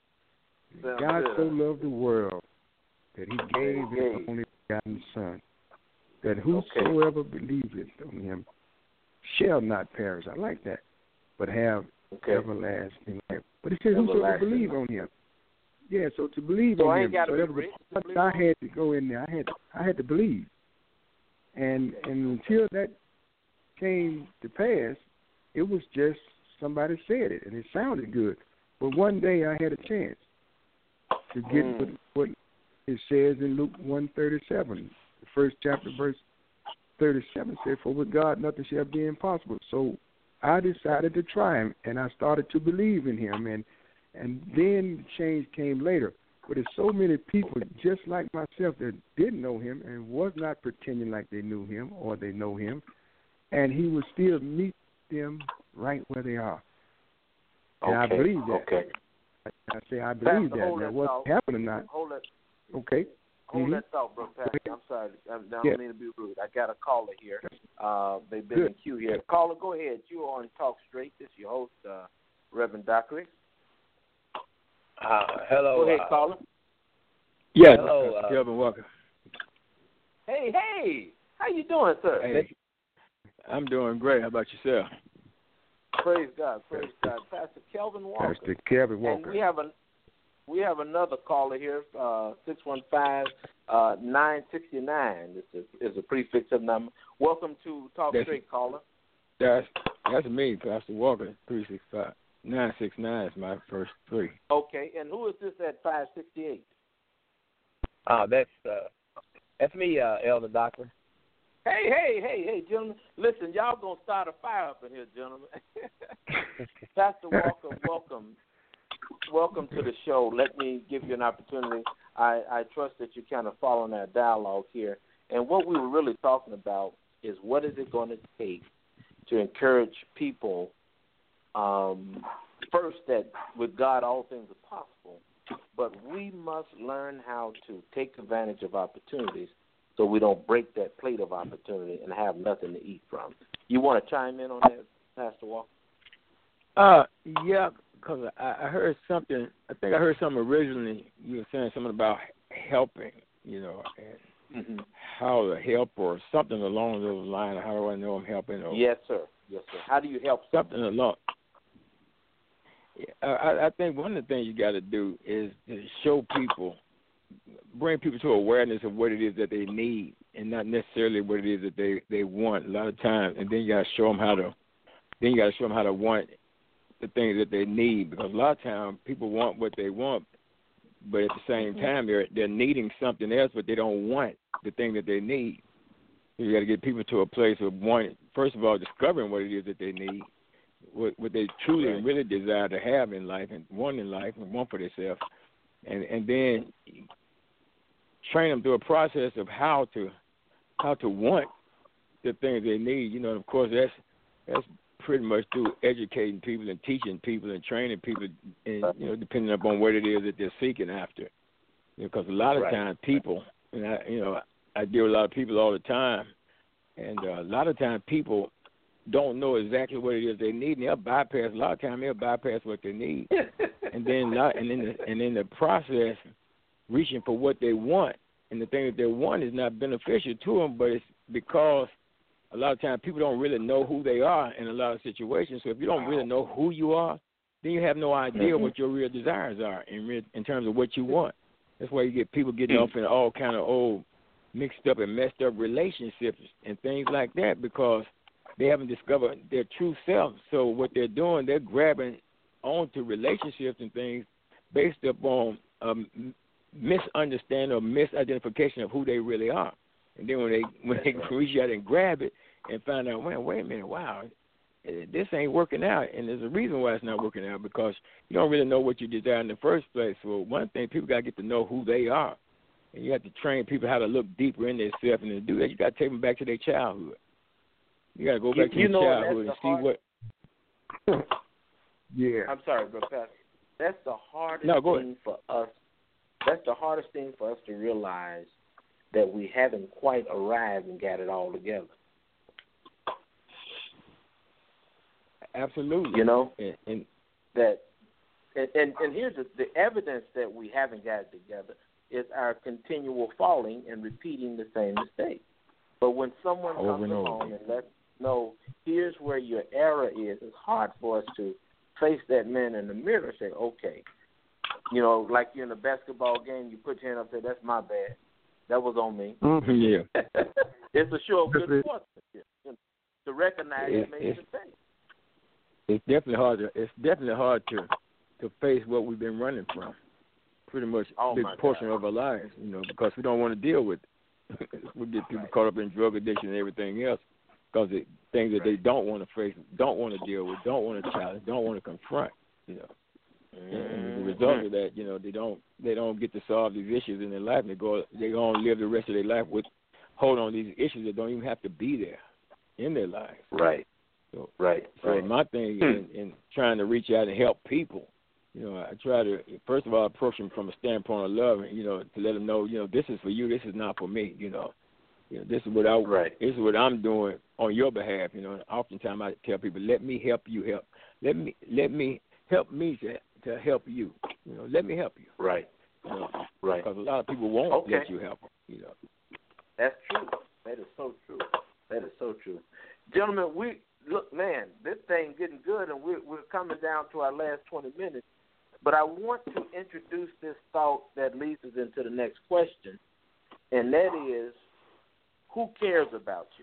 God so loved the world that he gave his only begotten Son, that whosoever believeth on him shall not perish. I like that, but have everlasting life. But it says whosoever believe on him. Yeah, so to believe on him, I had to go in there. I had to believe, and until that came to pass, it was just somebody said it, and it sounded good. But one day I had a chance to get what it says in Luke 1:37, the first chapter, verse 37, said, "For with God nothing shall be impossible." So I decided to try him, and I started to believe in him, and then change came later. But there's so many people just like myself that didn't know him and was not pretending like they knew him or they know him, and he would still meet them right where they are. And I believe that. Okay. I say I believe that. Now, what's happening or not? Hold that. Okay. Hold that thought, bro, Pastor. I'm sorry. I don't mean to be rude. I got a caller here. They've been in queue here. Caller, go ahead. You are on Talk Straight. This is your host, Reverend Dockery. Hello. Go ahead, caller. Yeah. Hello, Kelvin Walker. Hey. How you doing, sir? Hey. I'm doing great. How about yourself? Praise God. Pastor Kelvin Walker. Pastor Kelvin Walker. And we have another caller here, 615-969. This is a prefix of number. Welcome to Talk Straight, caller. That's me, Pastor Walker. 365-969 is my first three. Okay, and who is this at 568? That's me, Elder Doctor. Hey, gentlemen. Listen, y'all going to start a fire up in here, gentlemen. Pastor Walker, welcome. Welcome to the show. Let me give you an opportunity. I trust that you're kind of following our dialogue here. And what we were really talking about is what is it going to take to encourage people, first, that with God all things are possible, but we must learn how to take advantage of opportunities so we don't break that plate of opportunity and have nothing to eat from. You want to chime in on that, Pastor Walker? Yeah, because I heard something. I think I heard something originally. You were saying something about helping, and how to help or something along those lines. How do I know I'm helping? Or Yes, sir. Yes, sir. How do you help something along? I think one of the things you got to do is to show people, bring people to awareness of what it is that they need, and not necessarily what it is that they want. A lot of times, and then you got to show them how to. Then you got to show them how to want the things that they need, because a lot of times people want what they want, but at the same time they're needing something else, but they don't want the thing that they need. So you got to get people to a place of wanting, first of all, discovering what it is that they need, what they truly and really desire to have in life and want in life and want for themselves, and then train them through a process of how to want the things they need. Of course, that's pretty much through educating people and teaching people and training people, and depending upon what it is that they're seeking after. Because a lot of times people, and I deal with a lot of people all the time, and a lot of times people don't know exactly what it is they need, and they'll bypass. A lot of times they'll bypass what they need, and then in the process, reaching for what they want, and the thing that they want is not beneficial to them, but it's because a lot of times people don't really know who they are in a lot of situations. So if you don't really know who you are, then you have no idea what your real desires are in terms of what you want. That's why you get people getting off in all kind of old, mixed up and messed up relationships and things like that, because they haven't discovered their true self. So what they're doing, they're grabbing onto relationships and things based upon misunderstanding or misidentification of who they really are. And then when they reach out and grab it and find out, well, wait a minute, wow, this ain't working out. And there's a reason why it's not working out, because you don't really know what you desire in the first place. So one thing, people got to get to know who they are. And you have to train people how to look deeper in themselves. And to do that, you got to take them back to their childhood. You got to go back to their childhood and see what. Yeah. I'm sorry, Brother Pastor. That's the hardest thing for us. That's the hardest thing for us to realize, that we haven't quite arrived and got it all together. Absolutely. And here's the evidence that we haven't got it together is our continual falling and repeating the same mistake. But when someone comes along and lets us know, here's where your error is, it's hard for us to face that man in the mirror and say, okay, like you're in a basketball game, you put your hand up and say, that's my bad. That was on me. Yeah. It's a show of good sportsmanship to recognize you made a mistake. It's definitely hard to face what we've been running from. Pretty much a big portion of our lives, because we don't want to deal with it. We get people caught up in drug addiction and everything else because of things that they don't want to face, don't want to deal with, don't want to challenge, don't want to confront. And as a result of that, they don't get to solve these issues in their life. And they go on live the rest of their life with hold on these issues that don't even have to be there in their life. Right. So Right. my thing in trying to reach out and help people, I try to first of all approach them from a standpoint of love, and to let them know, this is for you, this is not for me. This is this is what I'm doing on your behalf. And oftentimes I tell people, let me help you help. Let me help me to help you. Let me help you. Right. Right. Because a lot of people won't let you help them. That's true. That is so true. That is so true. Gentlemen, look, man, this thing getting good, and we're coming down to our last 20 minutes. But I want to introduce this thought that leads us into the next question, and that is, who cares about you?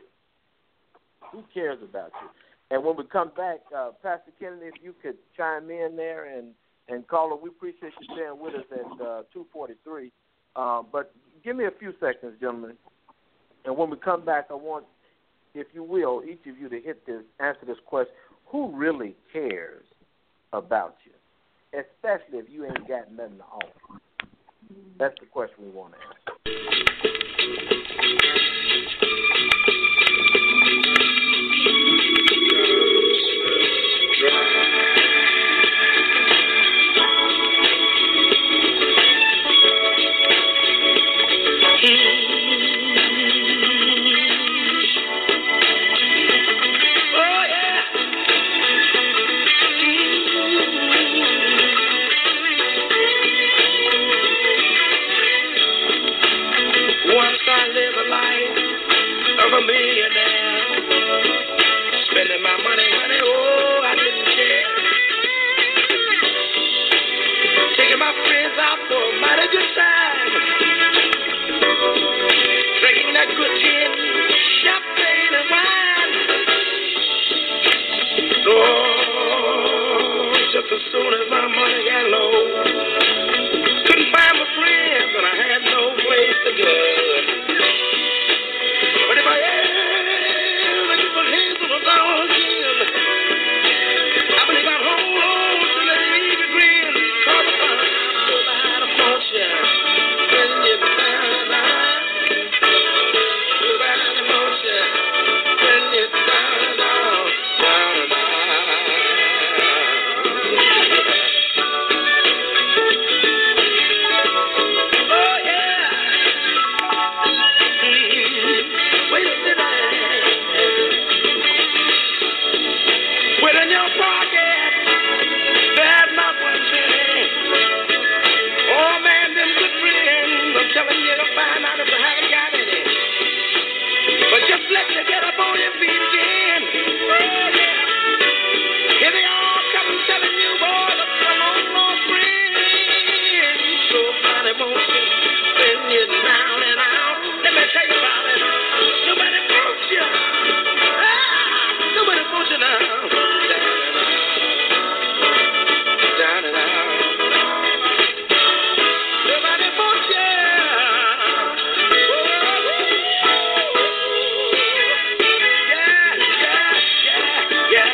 Who cares about you? And when we come back, Pastor Kennedy, if you could chime in there and caller, we appreciate you staying with us at 2:43. But give me a few seconds, gentlemen. And when we come back, I want, if you will, each of you to answer this question: who really cares about you, especially if you ain't got nothing to offer? That's the question we want to ask. Once I live a life of a millionaire, spending my money, honey, oh, I didn't care. Taking my friends out for a mighty good time, drinking that good gin, champagne, and wine. Oh, just as soon as my money got low, couldn't find my friends and I had no place to go. But if I ever get my hands on a dollar again, I believe I'd hold on to that easy grin. Cause I'm nobody wants you when you're down. Nobody wants you when you're down. Oh yeah. Wait a minute. When in your pocket, there's not one penny. Oh man, them good friends, I'm telling you, you'll find out if you haven't got any. But just let you get up on your feet again. Oh yeah. Here they all come telling you, boy, look, come on, more friends. Nobody wants you when you're down and out. Let me tell you about it. Nobody wants you. Nobody wants you now. Down and out. Nobody wants you. Yeah.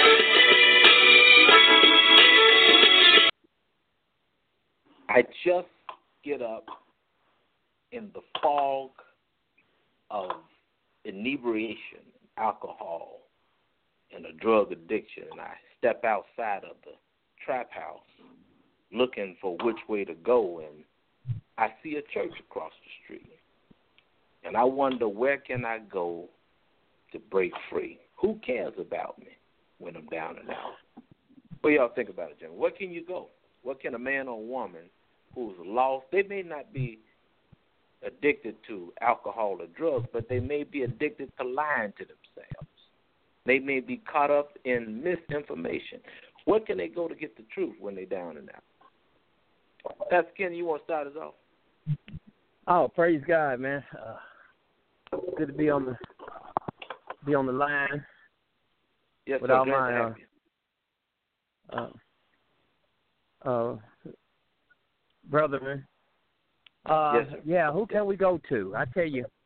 I just get up in the fog of inebriation, alcohol, and a drug addiction, and I step outside of the trap house looking for which way to go, and I see a church across the street. And I wonder, where can I go to break free? Who cares about me when I'm down and out? What y'all think about it, Jim? Where can you go? What can a man or woman who's lost, they may not be addicted to alcohol or drugs, but they may be addicted to lying to themselves. They may be caught up in misinformation. Where can they go to get the truth when they're down and out? Pastor Kenny, you want to start us off? Oh, praise God, man. Good to be on the line. Yes, with sir. all Glad to my brethren. Yes, sir. Yeah, who can we go to? I tell you,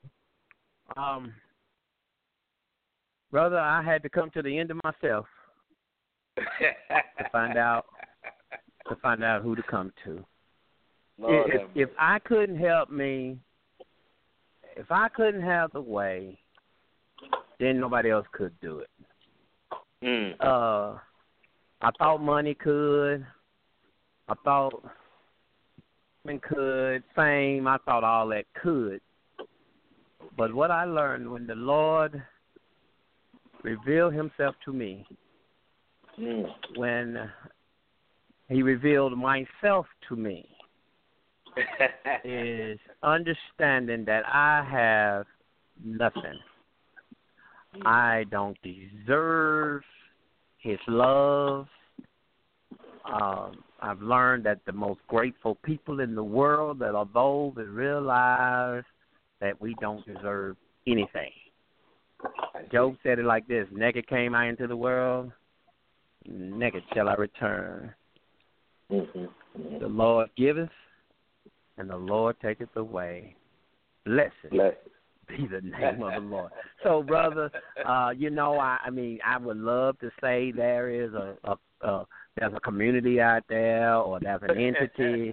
brother, I had to come to the end of myself to find out who to come to. Lord If I couldn't help me, if I couldn't have the way, then nobody else could do it. I thought money could. I thought women could. Fame, I thought all that could. But what I learned when the Lord revealed himself to me, when he revealed myself to me, is understanding that I have nothing. I don't deserve his love. I've learned that the most grateful people in the world that are those that realize that we don't deserve anything. Job said it like this: naked came I into the world, naked shall I return. The Lord giveth, and the Lord taketh away. Blessed be the name of the Lord. So, brother, I mean, I would love to say there is there's a community out there, or there's an entity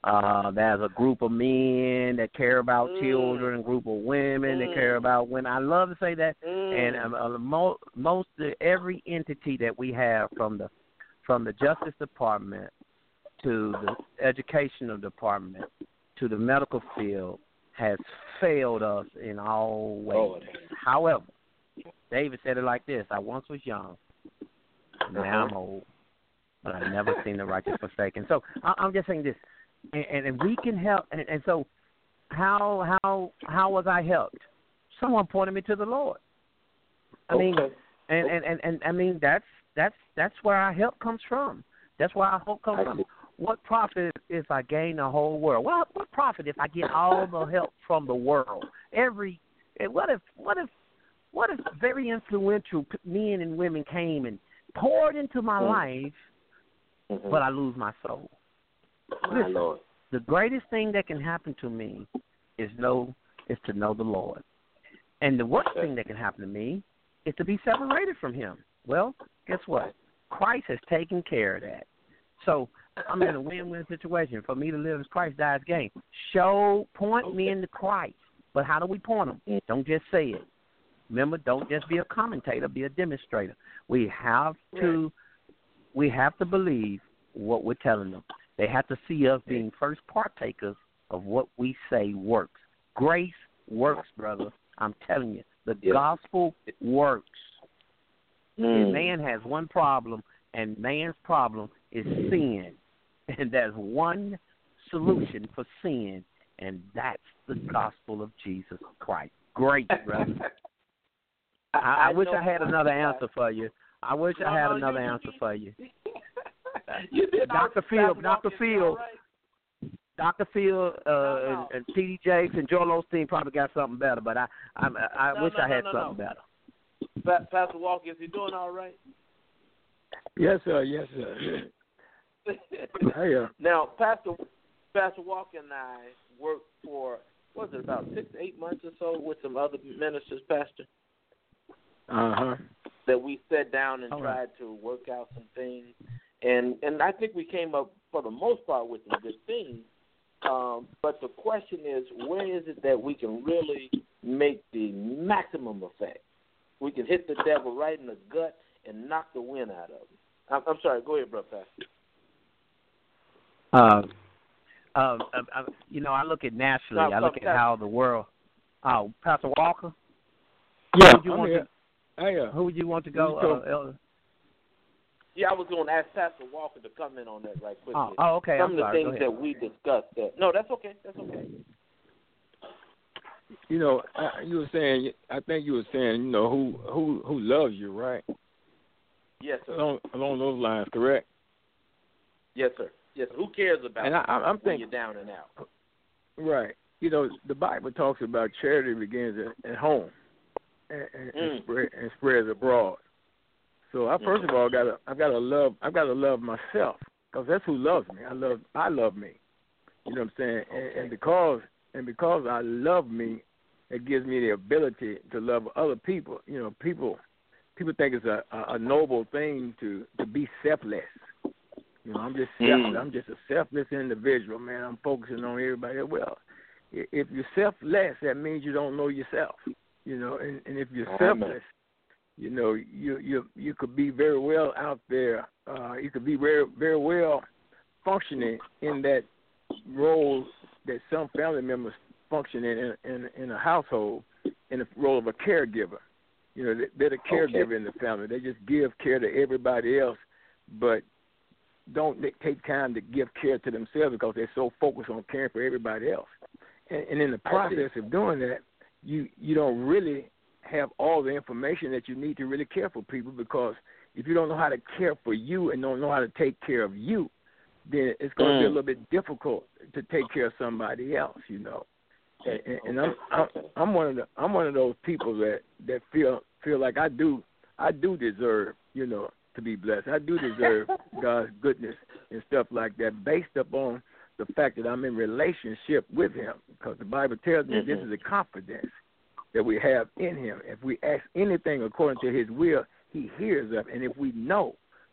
There's a group of men that care about children, a group of women that care about women. I love to say that. And most every entity that we have, from the Justice Department to the Educational Department to the medical field, has failed us in all ways. However, David said it like this: I once was young, now I'm old, but I've never seen the righteous forsaken. So I'm just saying this. And we can help. And so, how was I helped? Someone pointed me to the Lord. I mean, and I mean that's where our help comes from. That's where our hope comes from. What profit if I gain the whole world? Well, what profit if I get all the help from the world? What if very influential men and women came and poured into my life, but I lose my soul? Listen, Lord. The greatest thing that can happen to me is to know the Lord. And the worst thing that can happen to me is to be separated from Him. Well, guess what? Christ has taken care of that. So I'm in a win-win situation. For me to live as Christ, die as gain. Point me into Christ. But how do we point them? Don't just say it. Remember, don't just be a commentator, be a demonstrator. We have to believe what we're telling them. They have to see us being first partakers of what we say works. Grace works, brother. I'm telling you. The gospel works. And man has one problem, and man's problem is sin. And there's one solution for sin, and that's the gospel of Jesus Christ. Great, brother. I wish I had another answer for you. Dr. Phil, and T.D. Jakes and Joel Osteen probably got something better, but I wish I had something better. Pastor Walker, is he doing all right? Yes, sir. Now, Pastor Walker and I worked for, what was it, about 6 to 8 months or so with some other ministers, Pastor? That we sat down and tried to work out some things. And I think we came up, for the most part, with some good things. But the question is, where is it that we can really make the maximum effect? We can hit the devil right in the gut and knock the wind out of him. I'm sorry. Go ahead, Brother Pastor. I look at nationally. I look at how the world. Oh, Pastor Walker. Yeah. Who would you want to go, Elder? Yeah, I was going to ask Pastor Walker to come in on that right quickly. Okay. Some of the things that we discussed. No, that's okay. You know, you were saying. I think you were saying. You know, who loves you, right? Yes, sir. Along those lines, correct? Yes, sir. Yes. Who cares about I'm when you're down and out? Right. You know, the Bible talks about charity begins at home and spreads abroad. So I first of all I've got to love myself, because that's who loves me. I love me. You know what I'm saying? Okay. And because I love me, it gives me the ability to love other people. You know, people think it's a noble thing to be selfless. You know, I'm just selfless. I'm just a selfless individual, man. I'm focusing on everybody. Well, if you're selfless, that means you don't know yourself. You know, and if you're selfless, you know, you could be very well out there. You could be very, very well functioning in that role that some family members function in a household, in the role of a caregiver. You know, they're the caregiver in the family. They just give care to everybody else, but don't take time to give care to themselves because they're so focused on caring for everybody else. And in the process of doing that, you don't really have all the information that you need to really care for people, because if you don't know how to care for you and don't know how to take care of you, then it's going to be a little bit difficult to take care of somebody else, you know. And I'm one of those people that feel like I do deserve, you know, to be blessed. I do deserve God's goodness and stuff like that, based upon the fact that I'm in relationship with Him, because the Bible tells me this is a confidence that we have in Him. If we ask anything according to His will, He hears us. And if we know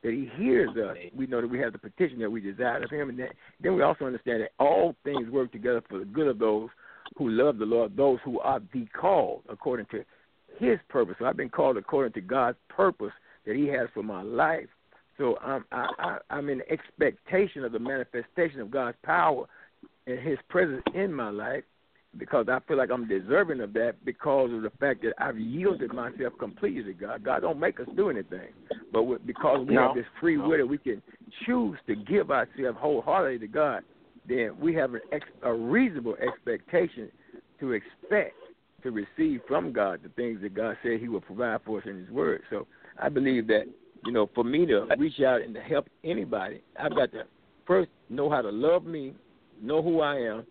that he hears us. We know that we have the petition that we desire of him. And then we also understand that all things work together for the good of those who love the Lord, those who are the called according to his purpose. So I've been called according to God's purpose that he has for my life. So I'm in expectation of the manifestation of God's power and his presence in my life, because I feel like I'm deserving of that because of the fact that I've yielded myself completely to God. God don't make us do anything. But because we have this free will that we can choose to give ourselves wholeheartedly to God, then we have a reasonable expectation to expect to receive from God the things that God said he will provide for us in his word. So I believe that, for me to reach out and to help anybody, I've got to first know how to love me, know who I am,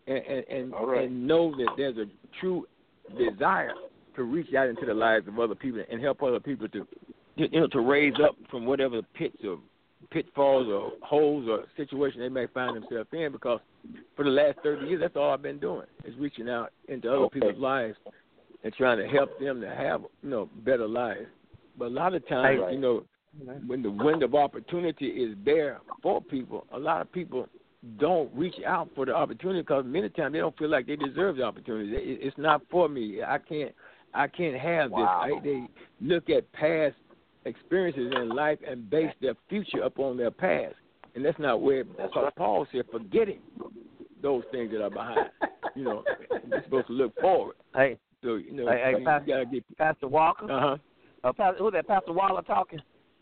and know that there's a true desire to reach out into the lives of other people and help other people to raise up from whatever pits or pitfalls or holes or situation they may find themselves in, because for the last 30 years, that's all I've been doing, is reaching out into other people's lives and trying to help them to have, better lives. But a lot of times, when the wind of opportunity is there for people, a lot of people don't reach out for the opportunity because many times they don't feel like they deserve the opportunity. It's not for me. I can't have this. Wow. They look at past experiences in life and base their future upon their past, and that's not where. Because Paul said, "Forgetting those things that are behind." You're supposed to look forward. Hey, so you gotta get Pastor Walker. Who's that? Pastor Waller talking?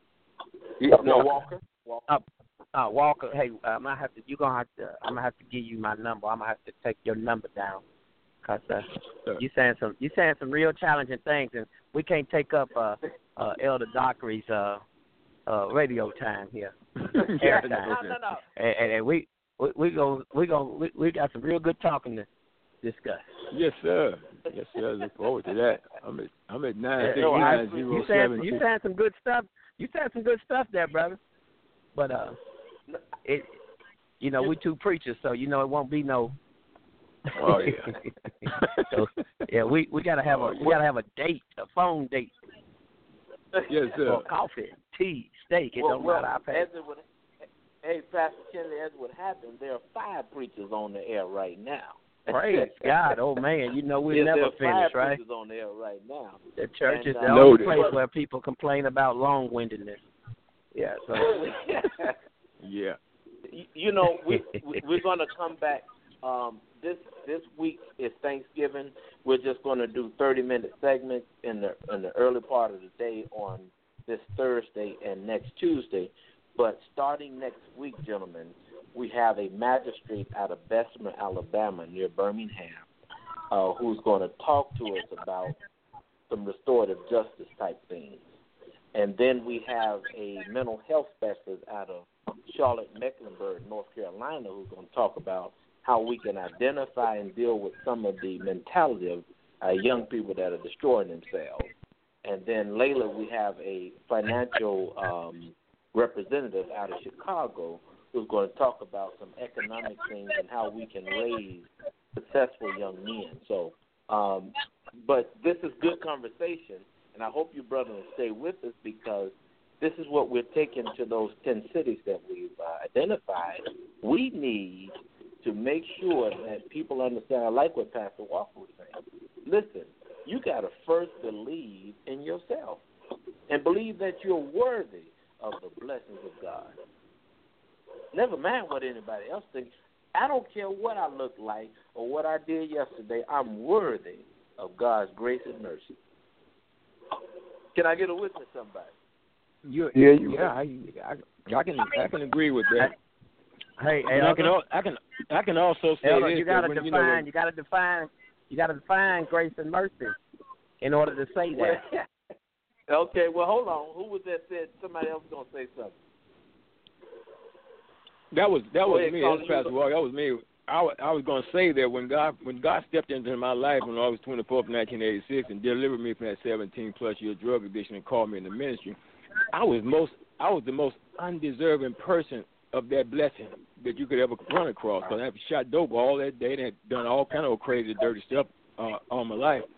Walker. Walker. Hey, I'm gonna have to give you my number. I'm gonna have to take your number down, cause you saying some real challenging things, and we can't take up Elder Dockery's radio time here. No. And we got some real good talking to discuss. Yes, sir. Look forward to that. I'm at 96907. You saying some good stuff. You said some good stuff there, brother. But we two preachers, so it won't be no. Oh yeah. So we gotta have a date, a phone date. Yes, sir. Or coffee, tea, steak. It don't matter. Hey, Pastor Kinley, as would happen, there are 5 preachers on the air right now. Praise God, oh man! We'll never finish, right? 5 preachers on the air right now. The church is the only place where people complain about long-windedness. Yeah. So. Yeah. We're going to come back. This week is Thanksgiving. We're just going to do 30-minute segments in the early part of the day on this Thursday and next Tuesday. But starting next week, gentlemen, we have a magistrate out of Bessemer, Alabama, near Birmingham, who's going to talk to us about some restorative justice type things. And then we have a mental health specialist out of Charlotte, Mecklenburg, North Carolina, who's going to talk about how we can identify and deal with some of the mentality of young people that are destroying themselves. And then later we have a financial representative out of Chicago who's going to talk about some economic things and how we can raise successful young men. So, but this is good conversation, and I hope you brothers will stay with us, because this is what we're taking to those 10 cities that we've identified. We need to make sure that people understand. I like what Pastor Walker was saying. Listen, you got to first believe in yourself and believe that you're worthy of the blessings of God. Never mind what anybody else thinks. I don't care what I look like or what I did yesterday. I'm worthy of God's grace and mercy. Can I get a witness, somebody? I can agree with that. Hey, I can also say Elder, this. You gotta define grace and mercy in order to say that. Okay, well, hold on. Who was that said somebody else was gonna say something? That was me. That's Pastor Walker. That was me. I was going to say that when God stepped into my life on August 24th, 1986, and delivered me from that 17-plus year drug addiction and called me in the ministry, I was the most undeserving person of that blessing that you could ever run across. Because I had shot dope all that day and had done all kind of crazy, dirty stuff all my life.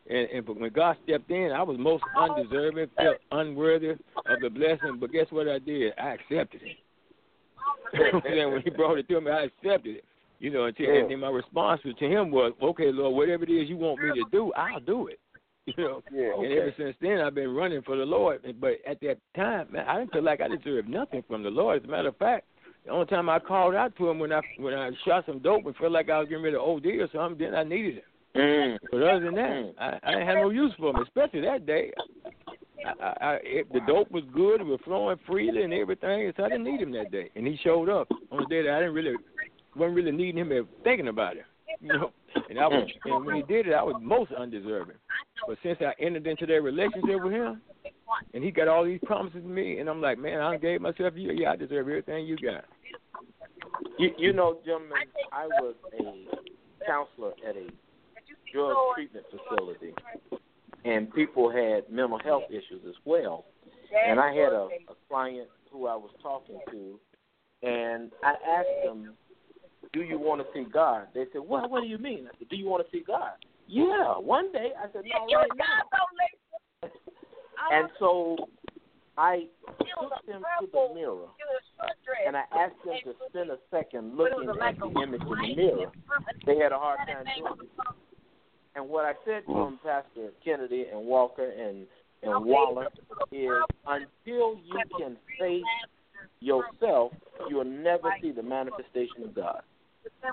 And when God stepped in, I was most undeserving, felt unworthy of the blessing. But guess what I did? I accepted it. And when He brought it to me, I accepted it. You know, and then my response to him was, okay, Lord, whatever it is you want me to do, I'll do it. You know, and ever since then, I've been running for the Lord. But at that time, man, I didn't feel like I deserved nothing from the Lord. As a matter of fact, the only time I called out to Him when I shot some dope and felt like I was getting ready to OD or something, then I needed Him. But other than that, I didn't have no use for Him, especially that day. The dope was good; it was flowing freely and everything, so I didn't need Him that day. And He showed up on the day that I wasn't really needing Him or thinking about it, you know. And when He did it, I was most undeserving. But since I entered into that relationship with Him, and He got all these promises to me, and I'm like, man, I gave myself to you. Yeah, I deserve everything you got. You know, gentlemen, I was a counselor at a drug treatment facility, and people had mental health issues as well. And I had a client who I was talking to, and I asked them, do you want to see God? They said, what do you mean? I said, do you want to see God? Yeah, one day. I said, no, right now. And so I took them to the mirror, and I asked them to spend a second looking at the image in the mirror. They had a hard time doing it. And what I said to them, Pastor Kennedy and Walker and Waller, is until you can face yourself, you will never see the manifestation of God. I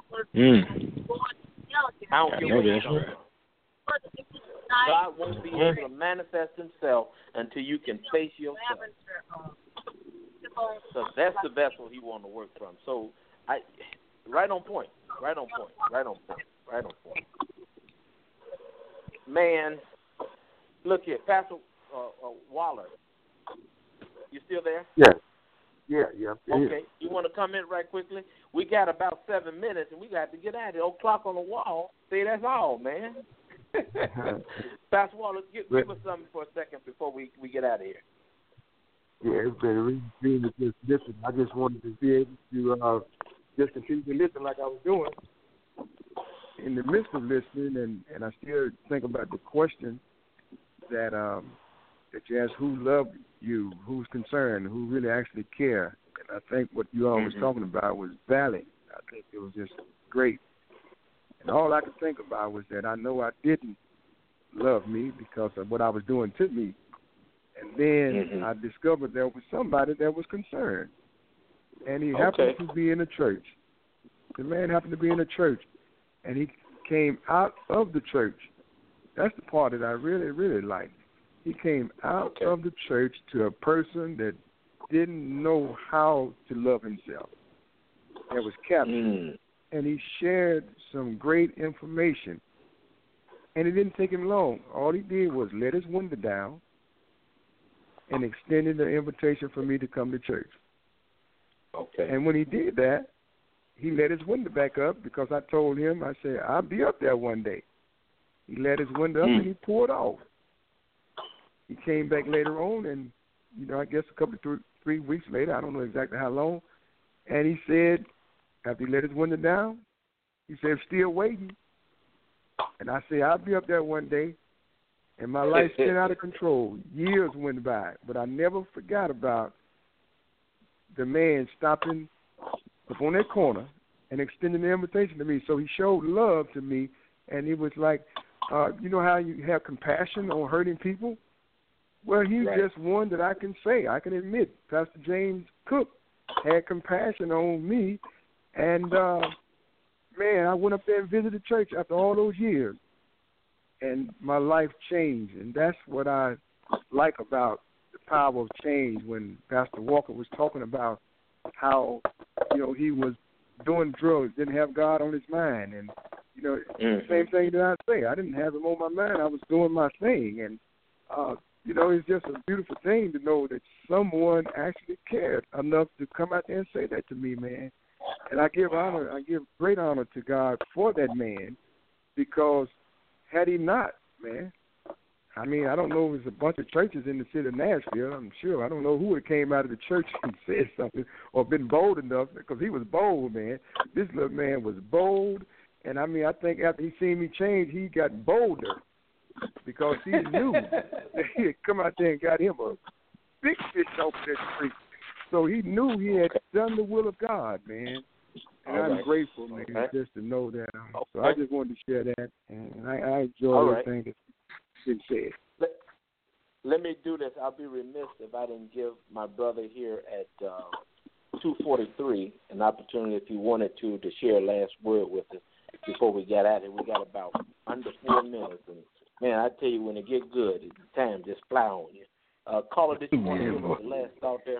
don't care what you're talking about. God won't be able to manifest Himself until you can face yourself. So that's the vessel He wants to work from. So right on point. Man, look here, Pastor Waller. You still there? Yeah. Okay, you want to come in right quickly? We got about 7 minutes, and we got to get at it. Old clock on the wall. See, that's all, man. Pastor Waller, give us something for a second before we get out of here. Yeah, it's been a reason to just listen. I just wanted to be able to just continue to listen like I was doing. In the midst of listening, and I still think about the question that you asked, who loved you, who's concerned, who really actually care. And I think what you all was talking about was valid. I think it was just great. And all I could think about was that I know I didn't love me because of what I was doing to me. And then I discovered there was somebody that was concerned. And he happened to be in a church. The man happened to be in a church. And he came out of the church. That's the part that I really, really like. He came out of the church to a person that didn't know how to love himself. That was captured. And he shared some great information. And it didn't take him long. All he did was let his window down and extended the invitation for me to come to church. And when he did that, he let his window back up because I told him, I said, I'll be up there one day. He let his window up and he poured off. He came back later on and, I guess a couple of 3 weeks later, I don't know exactly how long, and he said, after he let his window down, he said, still waiting. And I said, I'll be up there one day. And my life spent out of control. Years went by, but I never forgot about the man stopping up on that corner and extending the invitation to me. So he showed love to me, and it was like, you know how you have compassion on hurting people? Well, he's just one that I can say, I can admit. Pastor James Cook had compassion on me, and, man, I went up there and visited church after all those years, and my life changed, and that's what I like about the power of change when Pastor Walker was talking about how, he was doing drugs, didn't have God on his mind, and, the same thing that I say. I didn't have him on my mind. I was doing my thing, and, it's just a beautiful thing to know that someone actually cared enough to come out there and say that to me, man. And I give great honor to God for that man, because had he not, man, I mean, I don't know if there's a bunch of churches in the city of Nashville, I'm sure. I don't know who would came out of the church and said something or been bold enough, because he was bold, man. This little man was bold, and I mean, I think after he seen me change, he got bolder. because he knew that he had come out there and got him a big fish off that creek. So he knew he had done the will of God, man. And I'm grateful, man, just to know that. So I just wanted to share that, and I enjoy everything that's been said. Let me do this. I'll be remiss if I didn't give my brother here at 2:43 an opportunity, if he wanted to share a last word with us before we get at it. We got about under 4 minutes, and man, I tell you, when it get good, time just fly on you. Caller, did you want to give us the last thought there?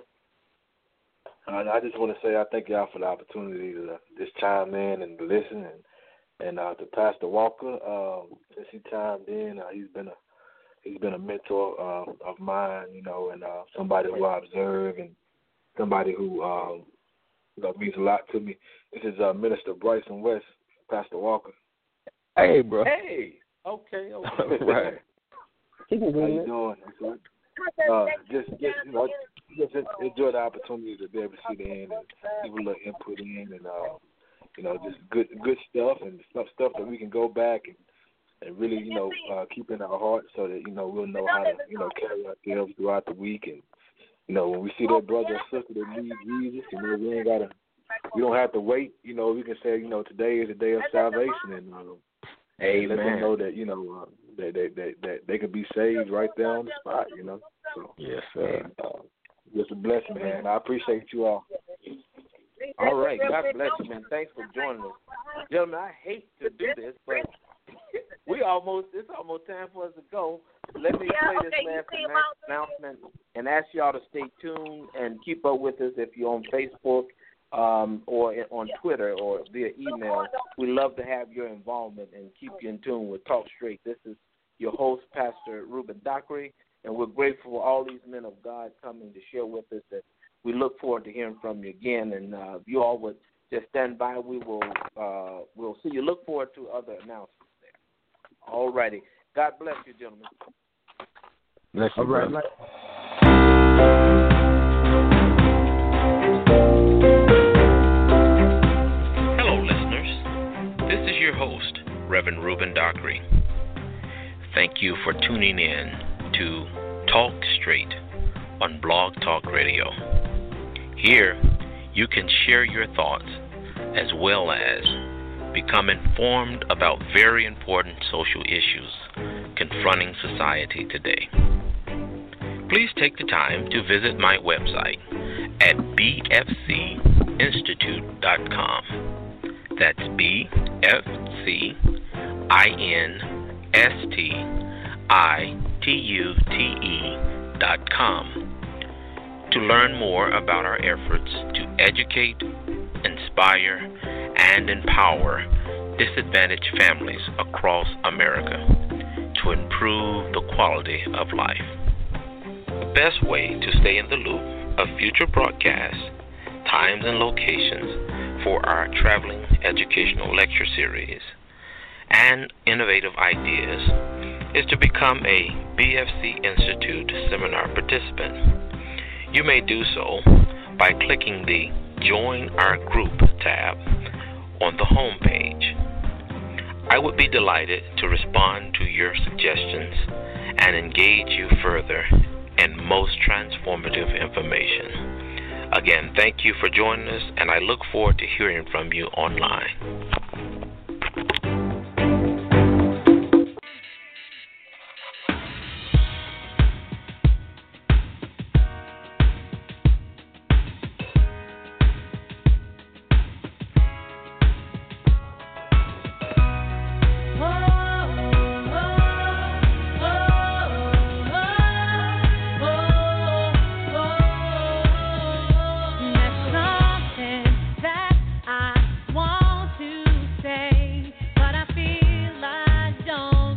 I just want to say I thank y'all for the opportunity to just chime in and listen, and to Pastor Walker, since he chimed in, he's been a mentor of mine, you know, and somebody who I observe and somebody who means a lot to me. This is Minister Bryson West, Pastor Walker. Hey, bro. Hey. Okay. Right. How you doing? Just you know, just enjoy the opportunity to be able to see the end and give a little input in, and you know, just good stuff and stuff that we can go back and really, you know, keep in our heart, so that, you know, we'll know how to, you know, carry ourselves throughout the week. And, you know, when we see that brother or sister that needs Jesus, you know, we don't have to wait. You know, we can say, you know, today is the day of salvation, and let them know that, you know, that they can be saved right there on the spot. You know. So, yes, sir. Just a blessing, man. I appreciate you all. All right, God bless you, man. Thanks for joining us, gentlemen. I hate to do this, but it's almost time for us to go. Let me play this last announcement and ask y'all to stay tuned and keep up with us if you're on Facebook or on Twitter or via email. We love to have your involvement and keep you in tune with Talk Straight. This is your host, Pastor Ruben Dockery, and we're grateful for all these men of God coming to share with us. That we look forward to hearing from you again, and if you all would just stand by, we'll see you. Look forward to other announcements there. All righty. God bless you, gentlemen. Bless you, brother. Hello, listeners. This is your host, Reverend Ruben Dockery. Thank you for tuning in to Talk Straight on Blog Talk Radio. Here, you can share your thoughts as well as become informed about very important social issues confronting society today. Please take the time to visit my website at bfcinstitute.com. That's bfcinstitute.com to learn more about our efforts to educate, inspire, and empower disadvantaged families across America to improve the quality of life. The best way to stay in the loop of future broadcasts, times, and locations for our traveling educational lecture series and innovative ideas is to become a BFC Institute seminar participant. You may do so by clicking the Join Our Group tab on the home page. I would be delighted to respond to your suggestions and engage you further in most transformative information. Again, thank you for joining us, and I look forward to hearing from you online.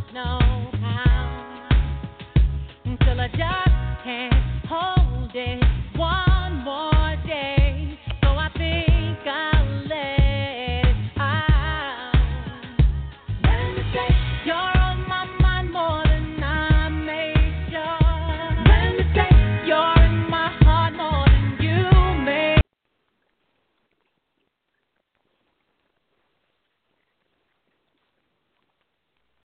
Until I just can't hold it.